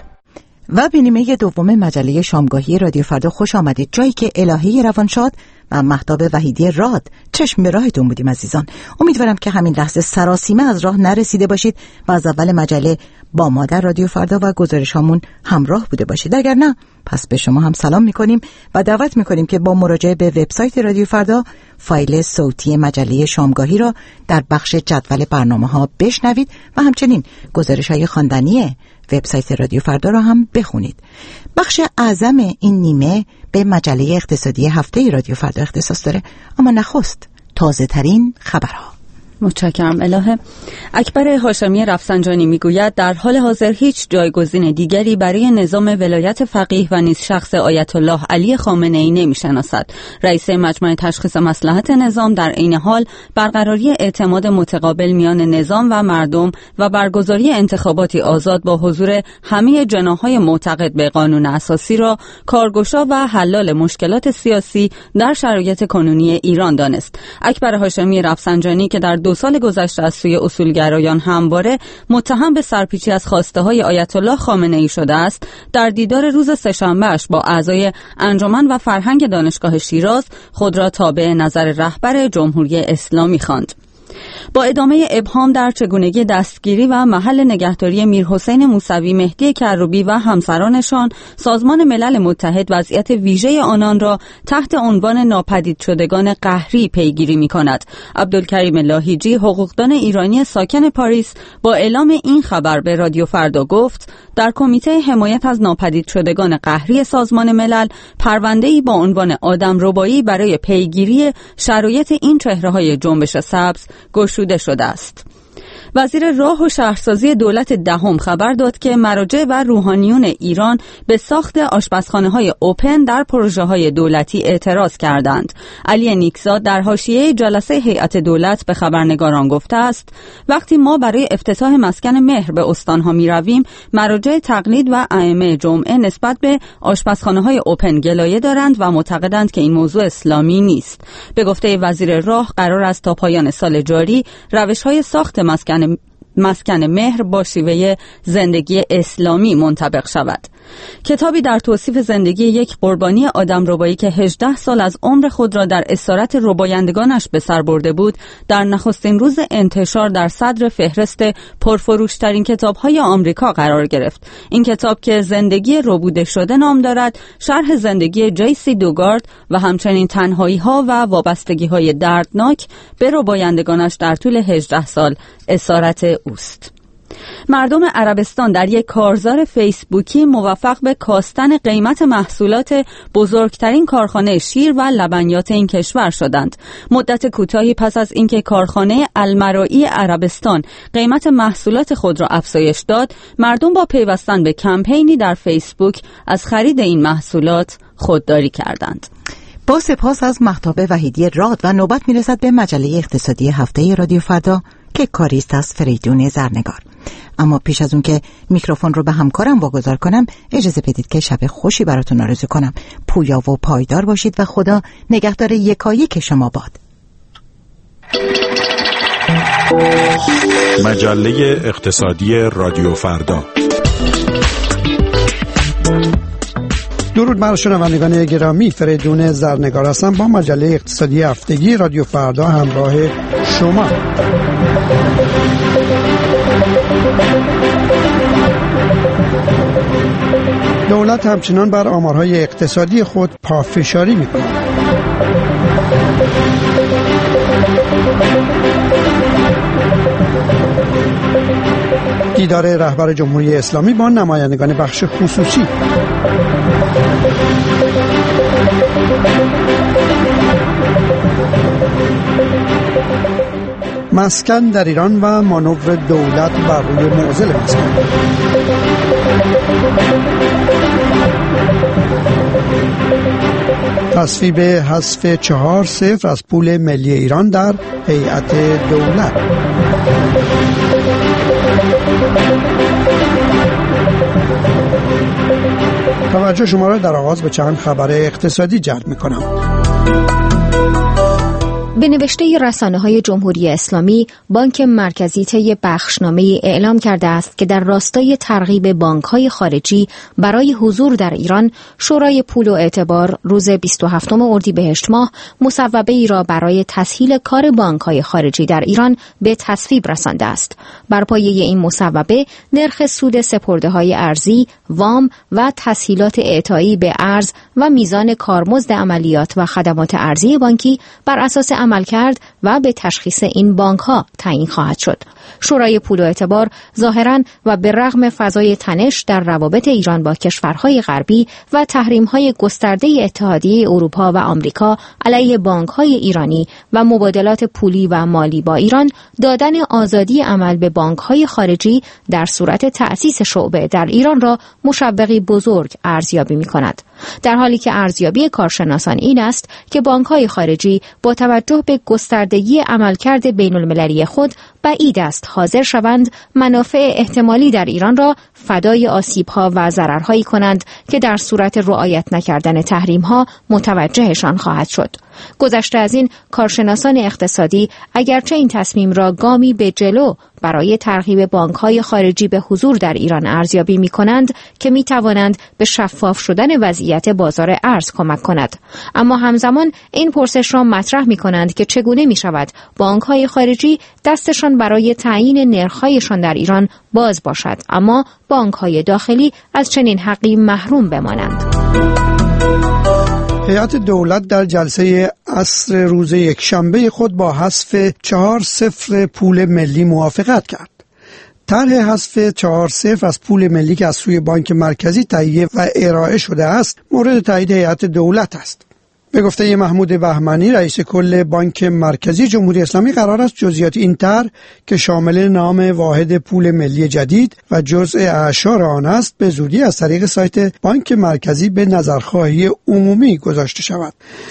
و به نیمه دوم مجله شامگاهی رادیو فردا خوش آمدید، جایی که الهه روانشاد و مهتاب وحیدی راد چشم به راهتون بودیم عزیزان. امیدوارم که همین لحظه سراسیمه از راه نرسیده باشید و از اول مجله با ما در رادیو فردا و گزارشامون همراه بوده باشید. اگر نه پس به شما هم سلام میکنیم و دعوت میکنیم که با مراجعه به وبسایت رادیو فردا فایل صوتی مجله شامگاهی را در بخش جدول برنامه ها بشنوید و همچنین گزارش های خواندنی وبسایت رادیو فردا را هم بخونید. بخش اعظم این نیمه به مجله اقتصادی هفته رادیو فردا اختصاص داره، اما نخست تازه ترین خبرها. متشکرم الهه. اکبر هاشمی رفسنجانی میگوید در حال حاضر هیچ جایگزین دیگری برای نظام ولایت فقیه و نیز شخص آیت الله علی خامنه ای نمیشناسد. رئیس مجمع تشخیص مصلحت نظام در عین حال برقراری اعتماد متقابل میان نظام و مردم و برگزاری انتخاباتی آزاد با حضور همه جناح‌های معتقد به قانون اساسی را کارگشا و حلال مشکلات سیاسی در شرایط کنونی ایران دانست. اکبر هاشمی رفسنجانی که در دو سال گذشته از سوی اصولگرایان همواره متهم به سرپیچی از خواسته های آیت الله خامنه ای شده است، در دیدار روز سه‌شنبه‌اش با اعضای انجمن و فرهنگ دانشگاه شیراز خود را تابع نظر رهبر جمهوری اسلامی خواند. با ادامه ابهام در چگونگی دستگیری و محل نگهداری میرحسین موسوی، مهدی کروبی و همسرانشان، سازمان ملل متحد وضعیت ویژه آنان را تحت عنوان ناپدید شدگان قهری پیگیری می‌کند. عبدالکریم لاهیجی، حقوقدان ایرانی ساکن پاریس، با اعلام این خبر به رادیو فردا گفت در کمیته حمایت از ناپدید شدگان قهری سازمان ملل پرونده‌ای با عنوان آدمربایی برای پیگیری شرایط این چهره‌های جنبش سبز گشوده شده است. وزیر راه و شهرسازی دولت دهم خبر داد که مراجع و روحانیون ایران به ساخت آشپزخانه‌های اوپن در پروژه‌های دولتی اعتراض کردند. علی نیکزاد در حاشیه جلسه هیئت دولت به خبرنگاران گفته است وقتی ما برای افتتاح مسکن مهر به استان‌ها می‌رویم، مراجع تقلید و ائمه جمعه نسبت به آشپزخانه‌های اوپن گلایه دارند و معتقدند که این موضوع اسلامی نیست. به گفته وزیر راه قرار است تا پایان سال جاری روش‌های ساخت مسکن مسکن مهر با شیوه زندگی اسلامی منطبق شود. کتابی در توصیف زندگی یک قربانی آدمربایی که هجده سال از عمر خود را در اسارت ربایندگانش به سر برده بود، در نخستین روز انتشار در صدر فهرست پرفروشترین کتاب‌های آمریکا قرار گرفت. این کتاب که زندگی ربوده شده نام دارد، شرح زندگی جیسی دوگارد و همچنین تنهایی‌ها و وابستگی‌های دردناک به ربایندگانش در طول هجده سال اسارت اوست. مردم عربستان در یک کارزار فیسبوکی موفق به کاستن قیمت محصولات بزرگترین کارخانه شیر و لبنیات این کشور شدند. مدت کوتاهی پس از اینکه کارخانه المرائی عربستان قیمت محصولات خود را افزایش داد، مردم با پیوستن به کمپینی در فیسبوک از خرید این محصولات خودداری کردند. با سپاس از مهتاب وحیدی راد و نوبت میرسد به مجله اقتصادی هفته رادیو فردا که کاری است از فریدون زرنگار. اما پیش از اون که میکروفون رو به همکارم واگذار کنم، اجازه بدید که شب خوشی براتون آرزو کنم. پویا و پایدار باشید و خدا نگهدار یکایک شما باد. مجله اقتصادی رادیو فردا. درود بر شنوندگان گرامی، فریدون زرنگار هستم با مجله اقتصادی هفتگی رادیو فردا همراه شما. دولت همچنان بر آمارهای اقتصادی خود پافشاری می‌کند. دیدار رهبر جمهوری اسلامی با نمایندگان بخش خصوصی. مسکن در ایران و مانور دولت بر روی معضل مسکن. تصویب حذف چهار صفر از پول ملی ایران در هیئت دولت. توجه شما را در آغاز به چند خبر اقتصادی جلب می‌کنم. به نوشته رسانه‌های جمهوری اسلامی، بانک مرکزی طی بخشنامه‌ای اعلام کرده است که در راستای ترغیب بانک‌های خارجی برای حضور در ایران، شورای پول و اعتبار روز بیست و هفتم اردیبهشت ماه مصوبه‌ای را برای تسهیل کار بانک‌های خارجی در ایران به تصویب رسانده است. بر پایه این مصوبه، نرخ سود سپرده‌های ارزی، وام و تسهیلات اعطایی به ارز و میزان کارمزد عملیات و خدمات ارزی بانکی بر اساس عمل کرد و به تشخیص این بانک ها تعیین خواهد شد. شورای پول و اعتبار ظاهراً و به رغم فضای تنش در روابط ایران با کشورهای غربی و تحریم‌های گسترده اتحادیه اروپا و آمریکا علیه بانک‌های ایرانی و مبادلات پولی و مالی با ایران، دادن آزادی عمل به بانک‌های خارجی در صورت تأسیس شعبه در ایران را مشوقی بزرگ ارزیابی می‌کند. در حالی که ارزیابی کارشناسان این است که بانک‌های خارجی با توجه به گستردگی عملکرد بین‌المللی خود بعید است حاضر شوند منافع احتمالی در ایران را فدای آسیب‌ها و ضررهایی کنند که در صورت رعایت نکردن تحریم‌ها متوجهشان خواهد شد. گذشته از این، کارشناسان اقتصادی اگرچه این تصمیم را گامی به جلو برای ترغیب بانک‌های خارجی به حضور در ایران ارزیابی می‌کنند که می‌توانند به شفاف شدن وضعیت بازار ارز کمک کند، اما همزمان این پرسش را مطرح می‌کنند که چگونه می‌شود بانک‌های خارجی دستشان برای تعیین نرخ‌هایشان در ایران باز باشد، اما بانک‌های داخلی از چنین حقی محروم بمانند. هیئت دولت در جلسه عصر روز یکشنبه خود با حذف چهار صفر پول ملی موافقت کرد. طرح حذف چهار صفر از پول ملی که از سوی بانک مرکزی تهیه و ارائه شده است، مورد تایید هیئت دولت است. به گفته محمود بهمنی، رئیس کل بانک مرکزی جمهوری اسلامی، قرار است جزئیات این طرح که شامل نام واحد پول ملی جدید و جزء اعشار آن است، به زودی از طریق سایت بانک مرکزی به نظرخواهی عمومی گذاشته شود.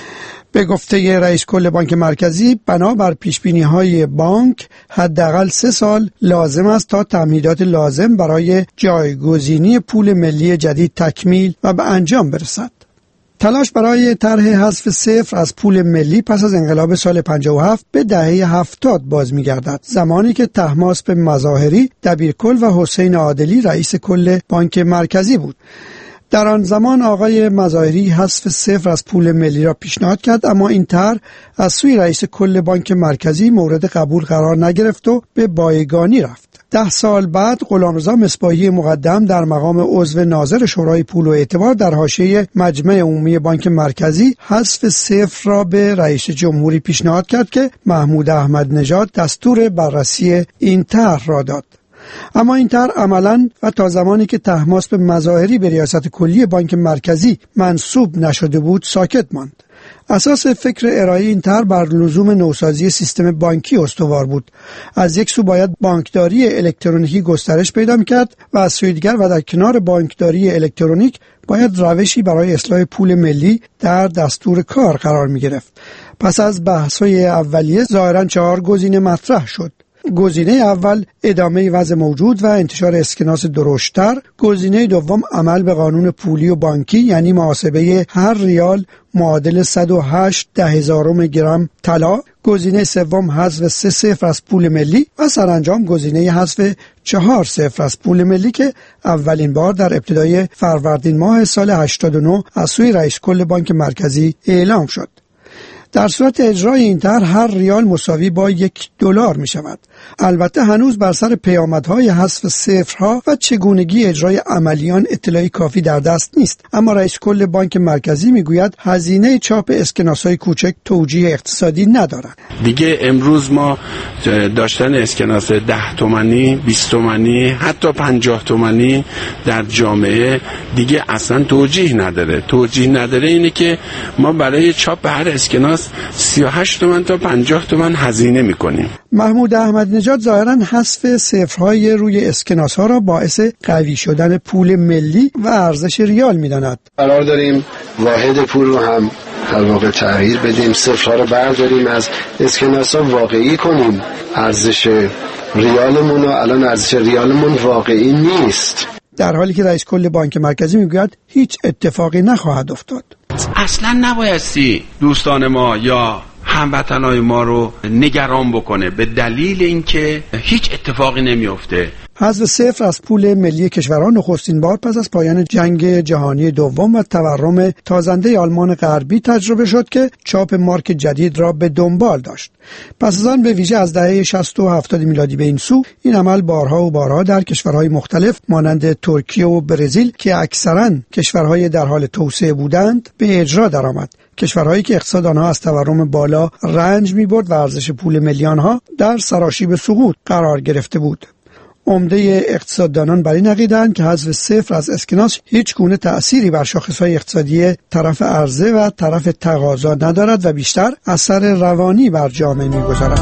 به گفته رئیس کل بانک مرکزی، بنابر پیشبینی‌های بانک حداقل سه سال لازم است تا تمهیدات لازم برای جایگزینی پول ملی جدید تکمیل و به انجام برسد. تلاش برای طرح حذف صفر از پول ملی پس از انقلاب سال پنجاه و هفت به دهه هفتاد باز می‌گردد، زمانی که طهماسب مظاهری دبیرکل و حسین عادلی رئیس کل بانک مرکزی بود. در آن زمان آقای مظاهری حذف صفر از پول ملی را پیشنهاد کرد، اما این طرح از سوی رئیس کل بانک مرکزی مورد قبول قرار نگرفت و به بایگانی رفت. ده سال بعد غلامرضا مصباحی مقدم در مقام عضو ناظر شورای پول و اعتبار در حاشیه مجمع عمومی بانک مرکزی حذف صفر را به رئیس جمهوری پیشنهاد کرد که محمود احمد نژاد دستور بررسی این طرح را داد. اما این طرح عملاً و تا زمانی که طهماسب مظاهری به ریاست کلی بانک مرکزی منصوب نشده بود ساکت ماند. اساس فکر ارائه این طرح بر لزوم نوسازی سیستم بانکی استوار بود. از یک سو باید بانکداری الکترونیکی گسترش پیدا می‌کرد و از سوی دیگر و در کنار بانکداری الکترونیک باید روشی برای اصلاح پول ملی در دستور کار قرار می‌گرفت. پس از بحث‌های اولیه ظاهراً چهار گزینه مطرح شد. گزینه اول ادامه وضع موجود و انتشار اسکناس درشت‌تر. گزینه دوم عمل به قانون پولی و بانکی، یعنی محاسبه هر ریال معادل صد و هشت ده هزارم گرم طلا. گزینه سوم حذف سه صفر از پول ملی و سرانجام گزینه حذف چهار صفر از پول ملی که اولین بار در ابتدای فروردین ماه سال هشتاد و نه از سوی رئیس کل بانک مرکزی اعلام شد. در صورت اجرای این طرح هر ریال مساوی با یک دلار می شود. البته هنوز بر سر پیامدهای حذف صفرها و چگونگی اجرای عملی آن اطلاعی کافی در دست نیست، اما رئیس کل بانک مرکزی میگوید هزینه چاپ اسکناس‌های کوچک توجیه اقتصادی ندارد. دیگه امروز ما داشتن اسکناس ده تومانی، بیست تومانی، حتی پنجاه تومانی در جامعه دیگه اصلا توجیه نداره. توجیه نداره اینه که ما برای چاپ هر اسکناس سی و هشت تومن تا پنجاه تومن هزینه میکنیم. محمود احمدی نژاد ظاهراً حذف صفرهای روی اسکناس‌ها را باعث قوی شدن پول ملی و ارزش ریال می‌داند. قرار داریم واحد پول رو هم در واقع تغییر بدیم، صفرها رو برداریم، از اسکناس‌ها واقعی کنیم. ارزش ریالمون رو الان ارزش ریالمون واقعی نیست. در حالی که رئیس کل بانک مرکزی میگوید هیچ اتفاقی نخواهد افتاد. اصلا نبایستی دوستان ما یا هموطنای ما رو نگران بکنه به دلیل اینکه هیچ اتفاقی نمیفته. حذف صفر از پول ملی کشوران نخستین بار پس از پایان جنگ جهانی دوم و تورم تازنده آلمان غربی تجربه شد که چاپ مارک جدید را به دنبال داشت. پس از آن به ویژه از دهه شصت و هفتاد میلادی به این سو این عمل بارها و بارها در کشورهای مختلف مانند ترکیه و برزیل که اکثراً کشورهای در حال توسعه بودند به اجرا درآمد. کشورهایی که اقتصاد آنها از تورم بالا رنج می‌برد و ارزش پول ملی آنها در سراشیب سقوط قرار گرفته بود. عمده اقتصاددانان بر این عقیده‌اند که حذف صفر از اسکناس هیچ گونه تأثیری بر شاخص‌های اقتصادی طرف عرضه و طرف تقاضا ندارد و بیشتر اثر روانی بر جامعه می‌گذارد.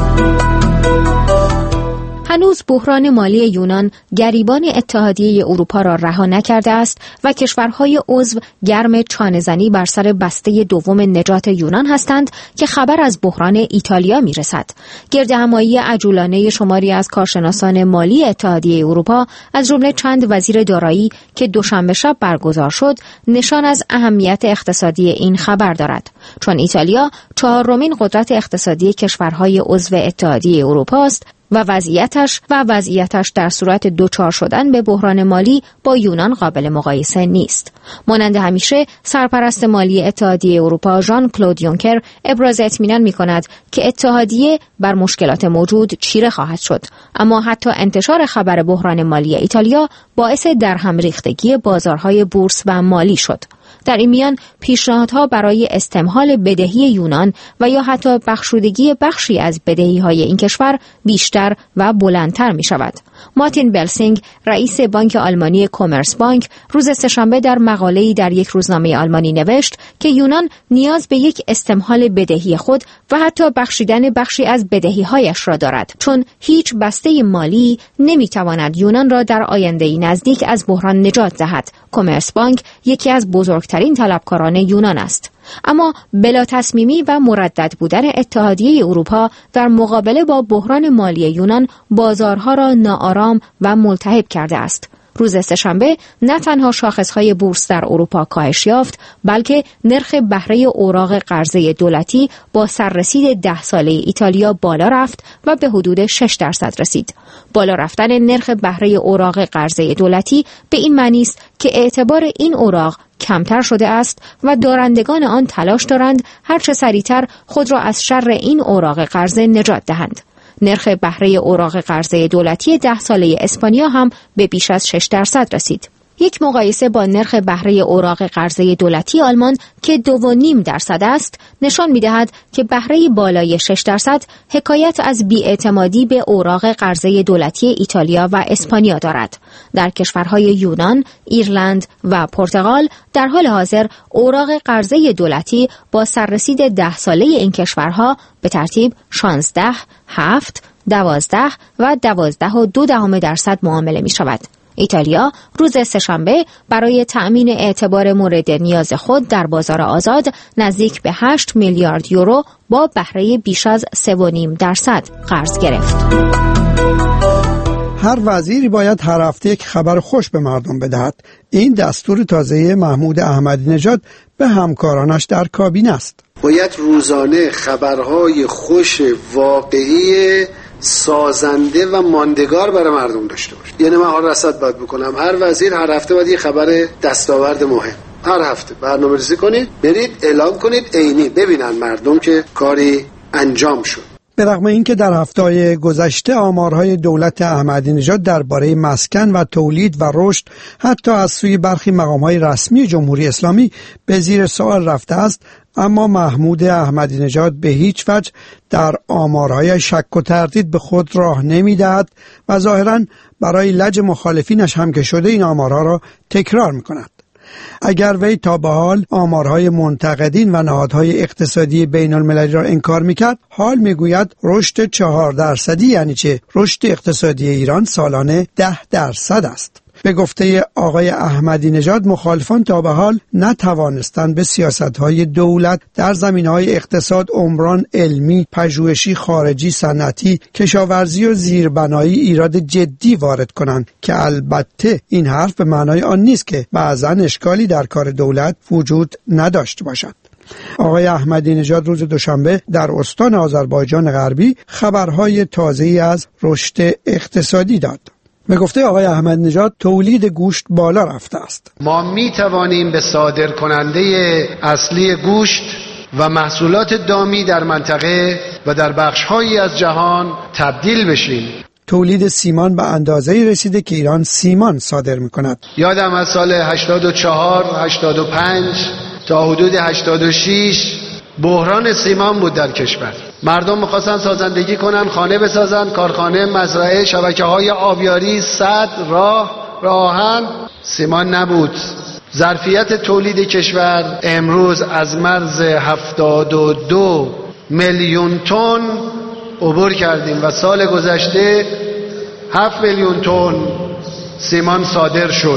هنوز بحران مالی یونان گریبان اتحادیه اروپا را رها نکرده است و کشورهای عضو گرم چانه‌زنی بر سر بسته دوم نجات یونان هستند که خبر از بحران ایتالیا میرسد. گردهمایی عجولانه شماری از کارشناسان مالی اتحادیه اروپا از جمله چند وزیر دارایی که دوشنبه شب برگزار شد نشان از اهمیت اقتصادی این خبر دارد، چون ایتالیا چهارمین قدرت اقتصادی کشورهای عضو اتحادیه اروپا است و وضعیتش و وضعیتش در صورت دوچار شدن به بحران مالی با یونان قابل مقایسه نیست. مانند همیشه سرپرست مالی اتحادیه اروپا ژان کلود یونکر ابراز اطمینان می‌کند که اتحادیه بر مشکلات موجود چیره خواهد شد، اما حتی انتشار خبر بحران مالی ایتالیا باعث درهم ریختگی بازارهای بورس و مالی شد. در این میان پیشنهادها برای استمهال بدهی یونان و یا حتی بخشودگی بخشی از بدهی‌های این کشور بیشتر و بلندتر می شود. مارتین بلسینگ رئیس بانک آلمانی کومرس بانک روز سه‌شنبه در مقاله‌ای در یک روزنامه آلمانی نوشت که یونان نیاز به یک استمهال بدهی خود و حتی بخشیدن بخشی از بدهی‌هایش را دارد، چون هیچ بسته مالی نمی‌تواند یونان را در آینده‌ای نزدیک از بحران نجات دهد. کومرس بانک یکی از بزرگترین طلبکاران یونان است. اما بلا تصمیمی و مردد بودن اتحادیه اروپا در مقابله با بحران مالی یونان بازارها را ناآرام و ملتهب کرده است. روز سه‌شنبه نه تنها شاخص‌های بورس در اروپا کاهش یافت، بلکه نرخ بهره اوراق قرضه دولتی با سررسید ده ساله ایتالیا بالا رفت و به حدود شش درصد رسید. بالا رفتن نرخ بهره اوراق قرضه دولتی به این معنی است که اعتبار این اوراق کمتر شده است و دارندگان آن تلاش دارند هرچه سریعتر خود را از شر این اوراق قرضه نجات دهند. نرخ بهره اوراق قرضه دولتی ده ساله اسپانیا هم به بیش از شش درصد رسید. یک مقایسه با نرخ بهره اوراق قرضه دولتی آلمان که دو و نیم درصد است نشان می‌دهد که بهره بالای شش درصد حکایت از بی‌اعتمادی به اوراق قرضه دولتی ایتالیا و اسپانیا دارد. در کشورهای یونان، ایرلند و پرتغال در حال حاضر اوراق قرضه دولتی با سررسید ده ساله این کشورها به ترتیب شانزده، هفت، دوازده و دوازده و دو دهم درصد معامله می شود. ایتالیا روز سه‌شنبه برای تأمین اعتبار مورد نیاز خود در بازار آزاد نزدیک به هشت میلیارد یورو با بهره بیش از سه و نیم درصد قرض گرفت. هر وزیری باید هر هفته یک خبر خوش به مردم بدهد. این دستور تازه محمود احمدی نژاد به همکارانش در کابینه است. باید روزانه خبرهای خوش واقعی سازنده و ماندگار برای مردم داشته باشه. یعنی من هر رصد باید بکنم، هر وزیر هر هفته باید یه خبر دستاورد مهم هر هفته برنامه‌ریزی کنید، برید اعلام کنید، عینی ببینن مردم که کاری انجام شد. به رغم اینکه در هفته‌های گذشته آمارهای دولت احمدی نژاد درباره مسکن و تولید و رشد حتی از سوی برخی مقام‌های رسمی جمهوری اسلامی به زیر سوال رفته است، اما محمود احمدی نژاد به هیچ وجه در آمارهای شک و تردید به خود راه نمی‌دهد و ظاهراً برای لج مخالفینش هم که شده این آمارها را تکرار می‌کند. اگر وی تا به حال آمارهای منتقدین و نهادهای اقتصادی بین المللی را انکار میکرد، حال میگوید رشد چهار درصدی یعنی چه؟ رشد اقتصادی ایران سالانه ده درصد است. به گفته آقای احمدی نژاد، مخالفان تا به حال نتوانستند به سیاست‌های دولت در زمینه‌های اقتصاد، عمران، علمی، پژوهشی، خارجی، صنعتی، کشاورزی و زیربنایی ایراد جدی وارد کنند که البته این حرف به معنای آن نیست که بعضاً اشکالی در کار دولت وجود نداشته باشد. آقای احمدی نژاد روز دوشنبه در استان آذربایجان غربی خبرهای تازه‌ای از رشد اقتصادی داد. به گفته آقای احمدی نژاد تولید گوشت بالا رفته است. ما می توانیم به صادر کننده اصلی گوشت و محصولات دامی در منطقه و در بخش‌هایی از جهان تبدیل بشیم. تولید سیمان به اندازه‌ای رسیده که ایران سیمان صادر می‌کند. یادم از سال هشتاد و چهار، هشتاد و پنج تا حدود هشتاد و شش بحران سیمان بود در کشور. مردم می‌خواستن سازندگی کنن، خانه بسازن، کارخانه، مزرعه، شبکه‌های آبیاری، سد، راه، راهن، سیمان نبود. ظرفیت تولید کشور امروز از مرز هفتاد و دو میلیون تن عبور کردیم و سال گذشته هفت میلیون تن سیمان صادر شد.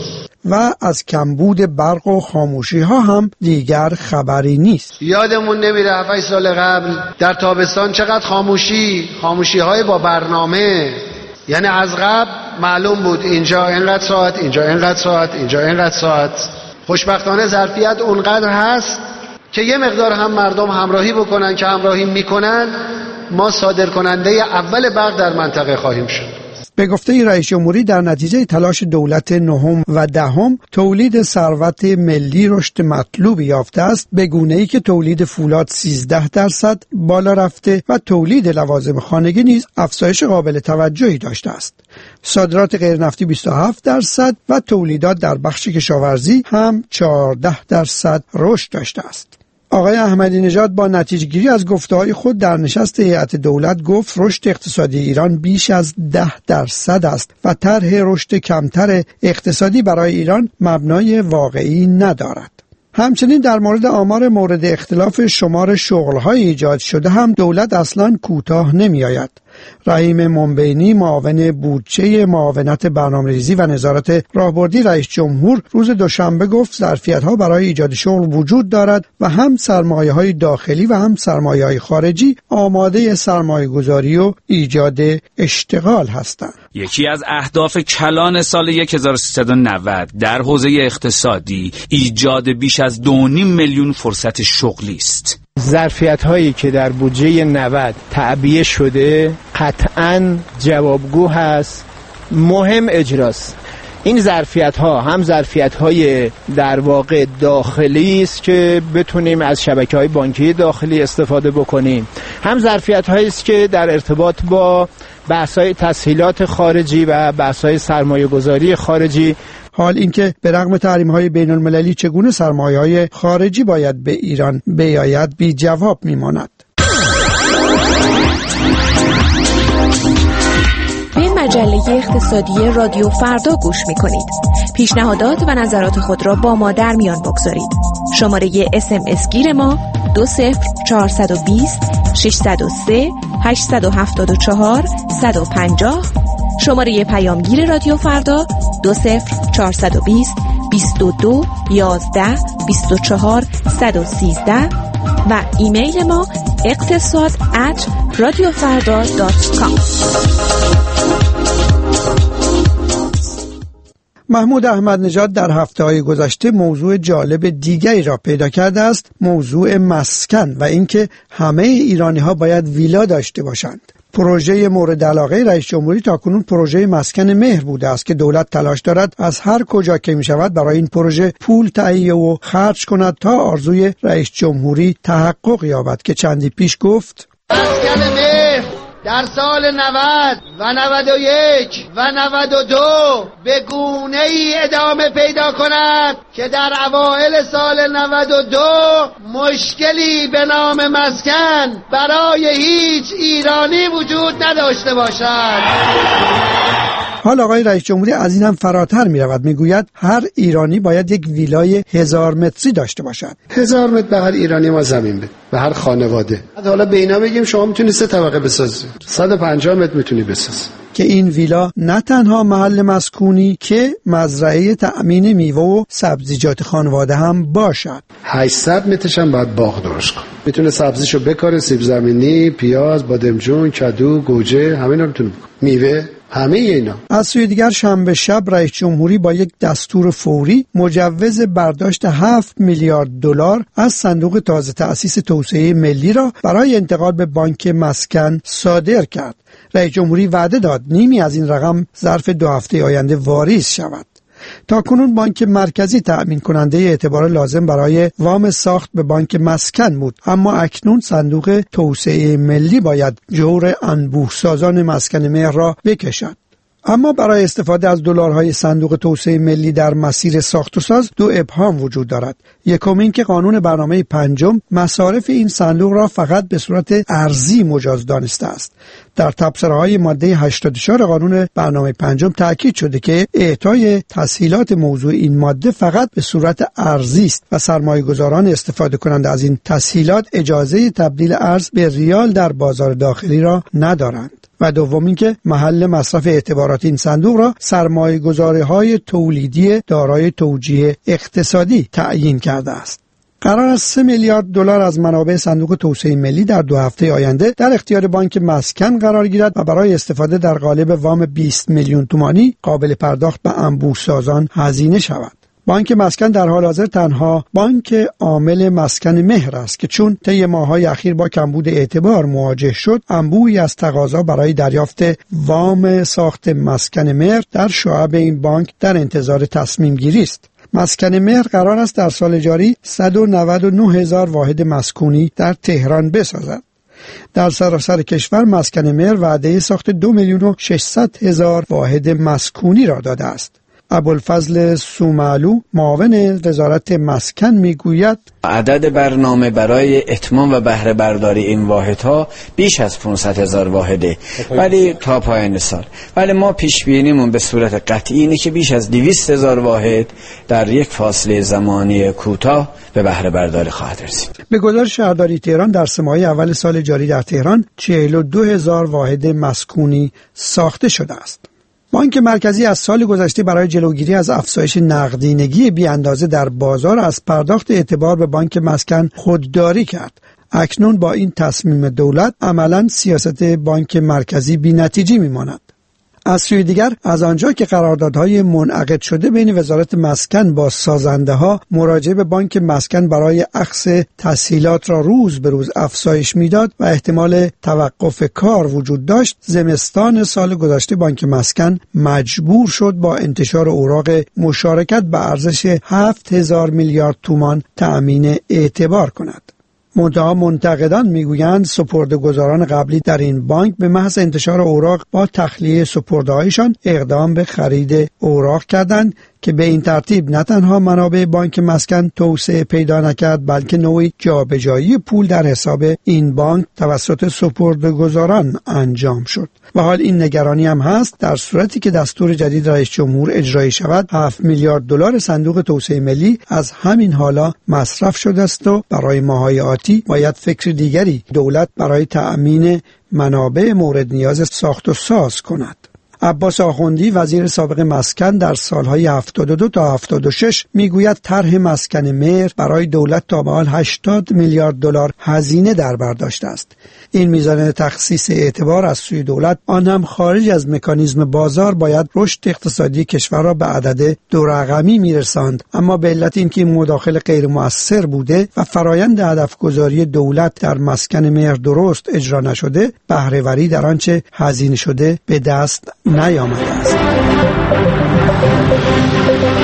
و از کمبود برق و خاموشی ها هم دیگر خبری نیست. یادمون نمیره هفت سال قبل در تابستان چقدر خاموشی خاموشی های با برنامه، یعنی از قبل معلوم بود اینجا اینقدر ساعت، اینجا اینقدر ساعت، اینجا اینقدر ساعت. خوشبختانه ظرفیت اونقدر هست که یه مقدار هم مردم همراهی بکنن که همراهی میکنن، ما صادر کننده اول برق در منطقه خواهیم شد. به گفته رئیس جمهوری در نتیجه تلاش دولت نهم و دهم تولید ثروت ملی رشد مطلوبی یافته است، به گونه‌ای که تولید فولاد سیزده درصد بالا رفته و تولید لوازم خانگی نیز افزایش قابل توجهی داشته است. صادرات غیرنفتی بیست و هفت درصد و تولیدات در بخش کشاورزی هم چهارده درصد رشد داشته است. آقای احمدی نژاد با نتیجه گیری از گفته‌های خود در نشست هیئت دولت گفت رشد اقتصادی ایران بیش از ده درصد است و طرح رشد کمتر اقتصادی برای ایران مبنای واقعی ندارد. همچنین در مورد آمار مورد اختلاف شمار شغل‌های ایجاد شده هم دولت اصلاً کوتاه نمی‌آید. رحیم منبینی معاون بودجه معاونت برنامه‌ریزی و نظارت راهبردی رئیس جمهور روز دوشنبه گفت ظرفیت‌ها برای ایجاد شغل وجود دارد و هم سرمایه‌های داخلی و هم سرمایه‌های خارجی آماده سرمایه‌گذاری و ایجاد اشتغال هستند. یکی از اهداف کلان سال هزار و سیصد و نود در حوزه اقتصادی ایجاد بیش از دو و نیم میلیون فرصت شغلی است. ظرفیت هایی که در بودجه نود تعبیه شده قطعاً جوابگو هست، مهم اجراست. این ظرفیت ها هم ظرفیت های در واقع داخلی است که بتونیم از شبکه های بانکی داخلی استفاده بکنیم، هم ظرفیت هایی است که در ارتباط با بحث های تسهیلات خارجی و بحث های سرمایه گذاری خارجی. حال اینکه به رغم تحریم‌های بین‌المللی چگونه سرمایه‌های خارجی باید به ایران بیاید بی جواب میماند. به مجله اقتصادی رادیو فردا گوش می‌کنید. پیشنهادات و نظرات خود را با ما در میان بگذارید. شماره اس ام اس گیر ما دو صفر چهارصد و بیست ششصد و سه هشتصد و هفتاد و چهار صد و پنجاه. شماره پیامگیر رادیو فردا دو صفر چهارصد و بیست بیست و دو یازده بیست و چهار صد و سیزده و ایمیل ما اقتصاد ات رادیو فردا دات کام. محمود احمدی نژاد در هفته‌های گذشته موضوع جالب دیگری را پیدا کرده است، موضوع مسکن و اینکه همه ایرانی‌ها باید ویلا داشته باشند. پروژه مورد علاقه رئیس جمهوری تاکنون پروژه مسکن مهر بوده است که دولت تلاش دارد از هر کجا که می شود برای این پروژه پول تهیه و خرج کند تا آرزوی رئیس جمهوری تحقق یابد که چندی پیش گفت مسکن مهر در سال نود و نود و یک و نود و دو به گونه ای ادامه پیدا کند که در اوائل سال نود و دو مشکلی به نام مسکن برای هیچ ایرانی وجود نداشته باشد. حال آقای رئیس جمهوری از این هم فراتر می رود، می گوید هر ایرانی باید یک ویلای هزار متری داشته باشد. هزار متر به هر ایرانی ما زمین بده، به هر خانواده. حالا به اینا بگیم شما میتونی سه طبقه بسازی، صد و پنجاه متر میتونی بسازی. که این ویلا نه تنها محل مسکونی که مزرعه تأمین میوه و سبزیجات خانواده هم باشد. هشتصد مترش هم باید باغ درست کن. میتونه سبزیشو بکاره، سیب زمینی، پیاز، بادمجون، کدو، گوجه، همه اینا میتونه بکاره. میوه، همه اینا. از سوی دیگر شنبه شب رئیس جمهوری با یک دستور فوری مجوز برداشت هفت میلیارد دلار از صندوق تازه تأسیس توسعه ملی را برای انتقال به بانک مسکن صادر کرد. رئیس جمهوری وعده داد نیمی از این رقم ظرف دو هفته آینده واریز شود. تاکنون بانک مرکزی تأمین کننده اعتبار لازم برای وام ساخت به بانک مسکن بود، اما اکنون صندوق توسعه ملی باید جور انبوه سازان مسکن مهر را بکشد. اما برای استفاده از دلارهای صندوق توسعه ملی در مسیر ساخت و ساز دو ابهام وجود دارد. یکم این که قانون برنامه پنجم مصارف این صندوق را فقط به صورت ارزی مجاز دانسته است. در تبصره‌های ماده هشتاد و چهار قانون برنامه پنجم تأکید شده که اعطای تسهیلات موضوع این ماده فقط به صورت ارزی است و سرمایه‌گذاران استفاده کننده از این تسهیلات اجازه تبدیل ارز به ریال در بازار داخلی را ندارند. و دوم اینکه محل مصرف اعتبارات این صندوق را سرمایه‌گذاری‌های تولیدی دارای توجیه اقتصادی تعیین کرده است. قرار است سه میلیارد دلار از منابع صندوق توسعه ملی در دو هفته آینده در اختیار بانک مسکن قرار گیرد و برای استفاده در قالب وام بیست میلیون تومانی قابل پرداخت به انبوه سازان هزینه شود. بانک مسکن در حال حاضر تنها بانک عامل مسکن مهر است که چون طی ماه‌های اخیر با کمبود اعتبار مواجه شد، انبوهی از تقاضا برای دریافت وام ساخت مسکن مهر در شعب این بانک در انتظار تصمیم گیری است. مسکن مهر قرار است در سال جاری صد و نود و نه هزار واحد مسکونی در تهران بسازد. در سراسر کشور مسکن مهر وعده ساخت دو میلیون و ششصد هزار واحد مسکونی را داده است. ابوالفضل سومالو معاون وزارت مسکن میگوید عدد برنامه برای اتمام و بهره برداری این واحدها بیش از پانصد هزار واحده، ولی تا پایان سال. ولی ما پیش بینیمون به صورت قطعی اینه که بیش از دویست هزار واحد در یک فاصله زمانی کوتاه به بهره برداری خواهد رسید. به گزارش شهرداری تهران در سه ماهه اول سال جاری در تهران چهل و دو هزار واحد مسکونی ساخته شده است. بانک مرکزی از سال گذشته برای جلوگیری از افزایش نقدینگی بی‌اندازه در بازار از پرداخت اعتبار به بانک مسکن خودداری کرد. اکنون با این تصمیم دولت عملاً سیاست بانک مرکزی بی‌نتیجه می‌ماند. از سوی دیگر از آنجا که قراردادهای منعقد شده بین وزارت مسکن با سازنده ها مراجعه به بانک مسکن برای اخذ تسهیلات را روز به روز افزایش میداد و احتمال توقف کار وجود داشت، زمستان سال گذشته بانک مسکن مجبور شد با انتشار اوراق مشارکت به ارزش هفت هزار میلیارد تومان تأمین اعتبار کند. منتها منتقدان میگویند سپرده‌گذاران قبلی در این بانک به محض انتشار اوراق با تخلیه سپرده‌هایشان اقدام به خرید اوراق کردند که به این ترتیب نه تنها منابع بانک مسکن توسعه پیدا نکرد، بلکه نوعی جابجایی پول در حساب این بانک توسط سپرده‌گذاران انجام شد. و حال این نگرانی هم هست در صورتی که دستور جدید رئیس جمهور اجرایی شود، هفت میلیارد دلار صندوق توسعه ملی از همین حالا مصرف شده است و برای ماه‌های آتی باید فکر دیگری دولت برای تأمین منابع مورد نیاز ساخت و ساز کند. عباس آخوندی وزیر سابق مسکن در سالهای هفتاد و دو تا هفتاد و شش میگوید طرح مسکن مهر برای دولت تا به حال هشتاد میلیارد دلار هزینه در بر داشته است. این میزان تخصیص اعتبار از سوی دولت، آن هم خارج از مکانیزم بازار، باید رشد اقتصادی کشور را به عدد دو رقمی میرساند، اما به علت اینکه این مداخله غیر مؤثر بوده و فرایند هدف گذاری دولت در مسکن مهر درست اجرا نشده، بهره وری در آنچه هزینه شده به دست نیامده است.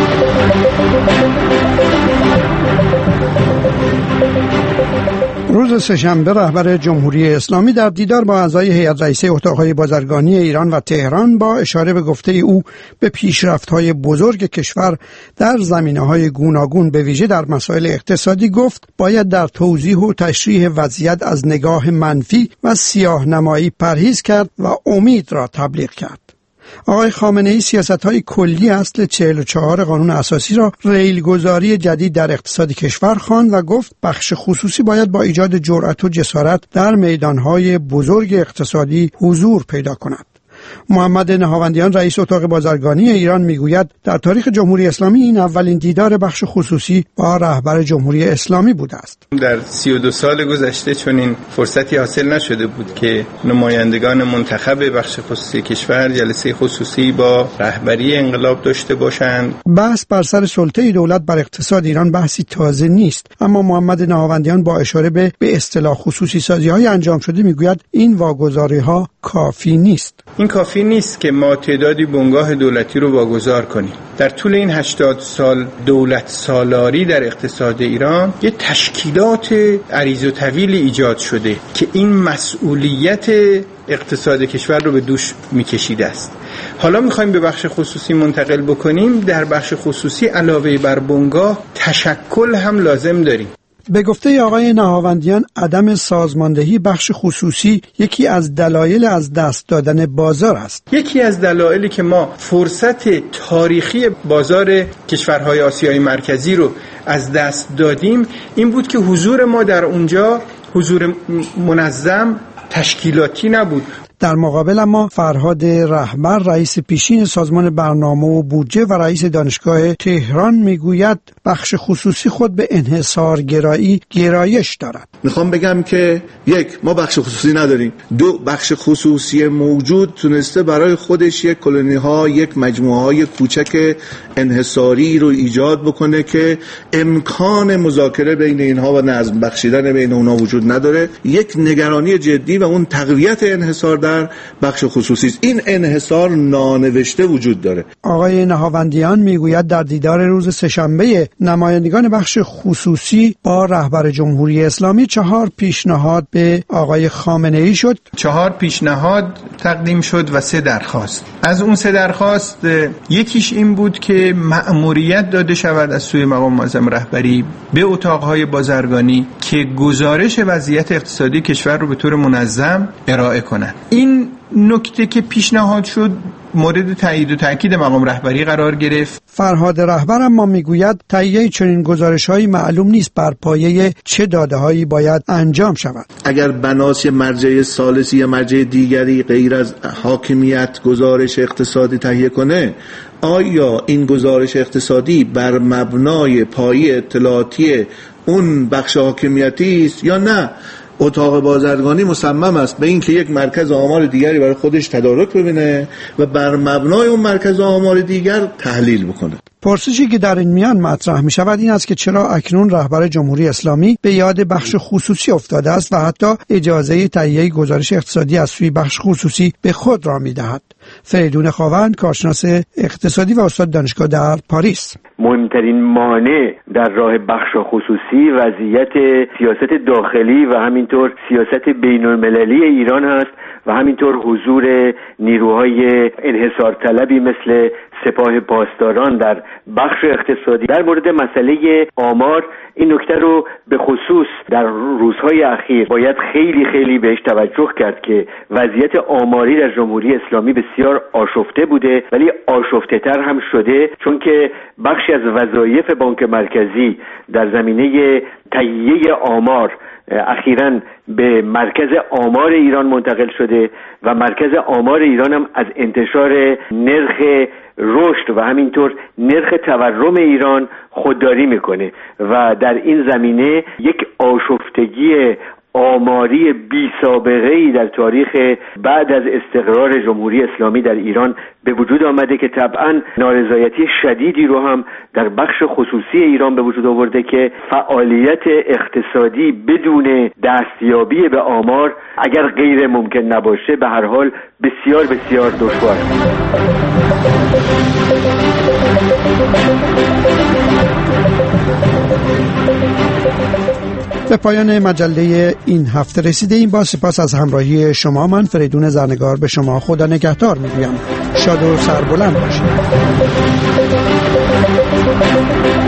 روز روز سه‌شنبه رهبر جمهوری اسلامی در دیدار با اعضای هیئت رئیسه اتاق‌های بازرگانی ایران و تهران با اشاره به گفته او به پیشرفت‌های بزرگ کشور در زمینه‌های گوناگون به ویژه در مسائل اقتصادی گفت باید در توضیح و تشریح وضعیت از نگاه منفی و سیاه‌نمایی پرهیز کرد و امید را تبلیغ کرد. آقای خامنه‌ای سیاست‌های کلی اصل چهل و چهار قانون اساسی را ریلگذاری جدید در اقتصاد کشور خواند و گفت بخش خصوصی باید با ایجاد جرأت و جسارت در میدان‌های بزرگ اقتصادی حضور پیدا کند. محمد نهاوندیان رئیس اتاق بازرگانی ایران میگوید در تاریخ جمهوری اسلامی این اولین دیدار بخش خصوصی با رهبر جمهوری اسلامی بوده است. در سی و دو سال گذشته چنین فرصتی حاصل نشده بود که نمایندگان منتخب بخش خصوصی کشور جلسه خصوصی با رهبری انقلاب داشته باشند. بحث بر سر سلطه دولت بر اقتصاد ایران بحثی تازه نیست، اما محمد نهاوندیان با اشاره به به اصطلاح خصوصی سازی‌های انجام شده میگوید این واگذاری‌ها کافی نیست. این کافی نیست که ما تعدادی بنگاه دولتی رو واگذار کنیم. در طول این هشتاد سال دولت سالاری در اقتصاد ایران یه تشکیلات عریض و طویلی ایجاد شده که این مسئولیت اقتصاد کشور رو به دوش میکشیده است. حالا میخوایم به بخش خصوصی منتقل بکنیم. در بخش خصوصی علاوه بر بنگاه تشکل هم لازم داریم. به گفته آقای نهاوندیان عدم سازماندهی بخش خصوصی یکی از دلایل از دست دادن بازار است. یکی از دلایلی که ما فرصت تاریخی بازار کشورهای آسیای مرکزی رو از دست دادیم این بود که حضور ما در اونجا حضور منظم تشکیلاتی نبود. در مقابل اما فرهاد رهبر رئیس پیشین سازمان برنامه و بودجه و رئیس دانشگاه تهران میگوید بخش خصوصی خود به انحصارگرایی گرایش دارد. میخوام بگم که یک، ما بخش خصوصی نداریم. دو، بخش خصوصی موجود تونسته برای خودش یک کلونی ها، یک مجموعه های کوچک انحصاری رو ایجاد بکنه که امکان مذاکره بین اینها و نظم بخشیدن بین اونها وجود نداره. یک نگرانی جدی و اون تقویت انحصار در بخش خصوصی است. این انحصار نانوشته وجود داره. آقای نهاوندیان میگوید در دیدار روز سه‌شنبه نمایندگان بخش خصوصی با رهبر جمهوری اسلامی چهار پیشنهاد به آقای خامنه‌ای شد. چهار پیشنهاد تقدیم شد و سه درخواست. از اون سه درخواست یکیش این بود که مأموریت داده شود از سوی مقام معظم رهبری به اتاقهای بازرگانی که گزارش وضعیت اقتصادی کشور رو به طور منظم ارائه کنند. این نکته که پیشنهاد شد مورد تایید و تاکید مقام رهبری قرار گرفت. فرهاد رهبر اما میگوید تهیه چنین گزارش‌هایی معلوم نیست بر پایه چه داده‌هایی باید انجام شود. اگر بناس مرجع ثالثی یا مرجع دیگری غیر از حاکمیت گزارش اقتصادی تهیه کنه، آیا این گزارش اقتصادی بر مبنای پایه اطلاعاتی اون بخش حاکمیتی است یا نه؟ اتاق بازرگانی مصمم است به این که یک مرکز آمار دیگری برای خودش تدارک ببینه و بر مبنای اون مرکز آمار دیگر تحلیل بکنه. پرسشی که در این میان مطرح می شود این است که چرا اکنون رهبر جمهوری اسلامی به یاد بخش خصوصی افتاده است و حتی اجازه تهیه گزارش اقتصادی از سوی بخش خصوصی به خود را می دهد. فریدون خاوند کارشناس اقتصادی و استاد دانشگاه در پاریس: مهمترین مانع در راه بخش خصوصی وضعیت سیاست داخلی و همینطور سیاست بین المللی ایران هست و همینطور حضور نیروهای انحصار طلبی مثل سپاه پاسداران در بخش اقتصادی. در مورد مسئله آمار این نکته رو به خصوص در روزهای اخیر باید خیلی خیلی بهش توجه کرد که وضعیت آماری در جمهوری اسلامی بسیار آشفته بوده، ولی آشفته تر هم شده چون که بخشی از وظایف بانک مرکزی در زمینه تهیه آمار اخیراً به مرکز آمار ایران منتقل شده و مرکز آمار ایران هم از انتشار نرخ رشد و همینطور نرخ تورم ایران خودداری میکنه و در این زمینه یک آشفتگی آماری بی سابقه ای در تاریخ بعد از استقرار جمهوری اسلامی در ایران به وجود آمده که طبعا نارضایتی شدیدی رو هم در بخش خصوصی ایران به وجود آورده که فعالیت اقتصادی بدون دستیابی به آمار اگر غیر ممکن نباشه به هر حال بسیار بسیار دشوار است. به پایان مجله این هفته رسیده این با سپاس از همراهی شما. من فریدون زرنگار به شما خدا نگهدار میگویم. شاد و سربلند باشید.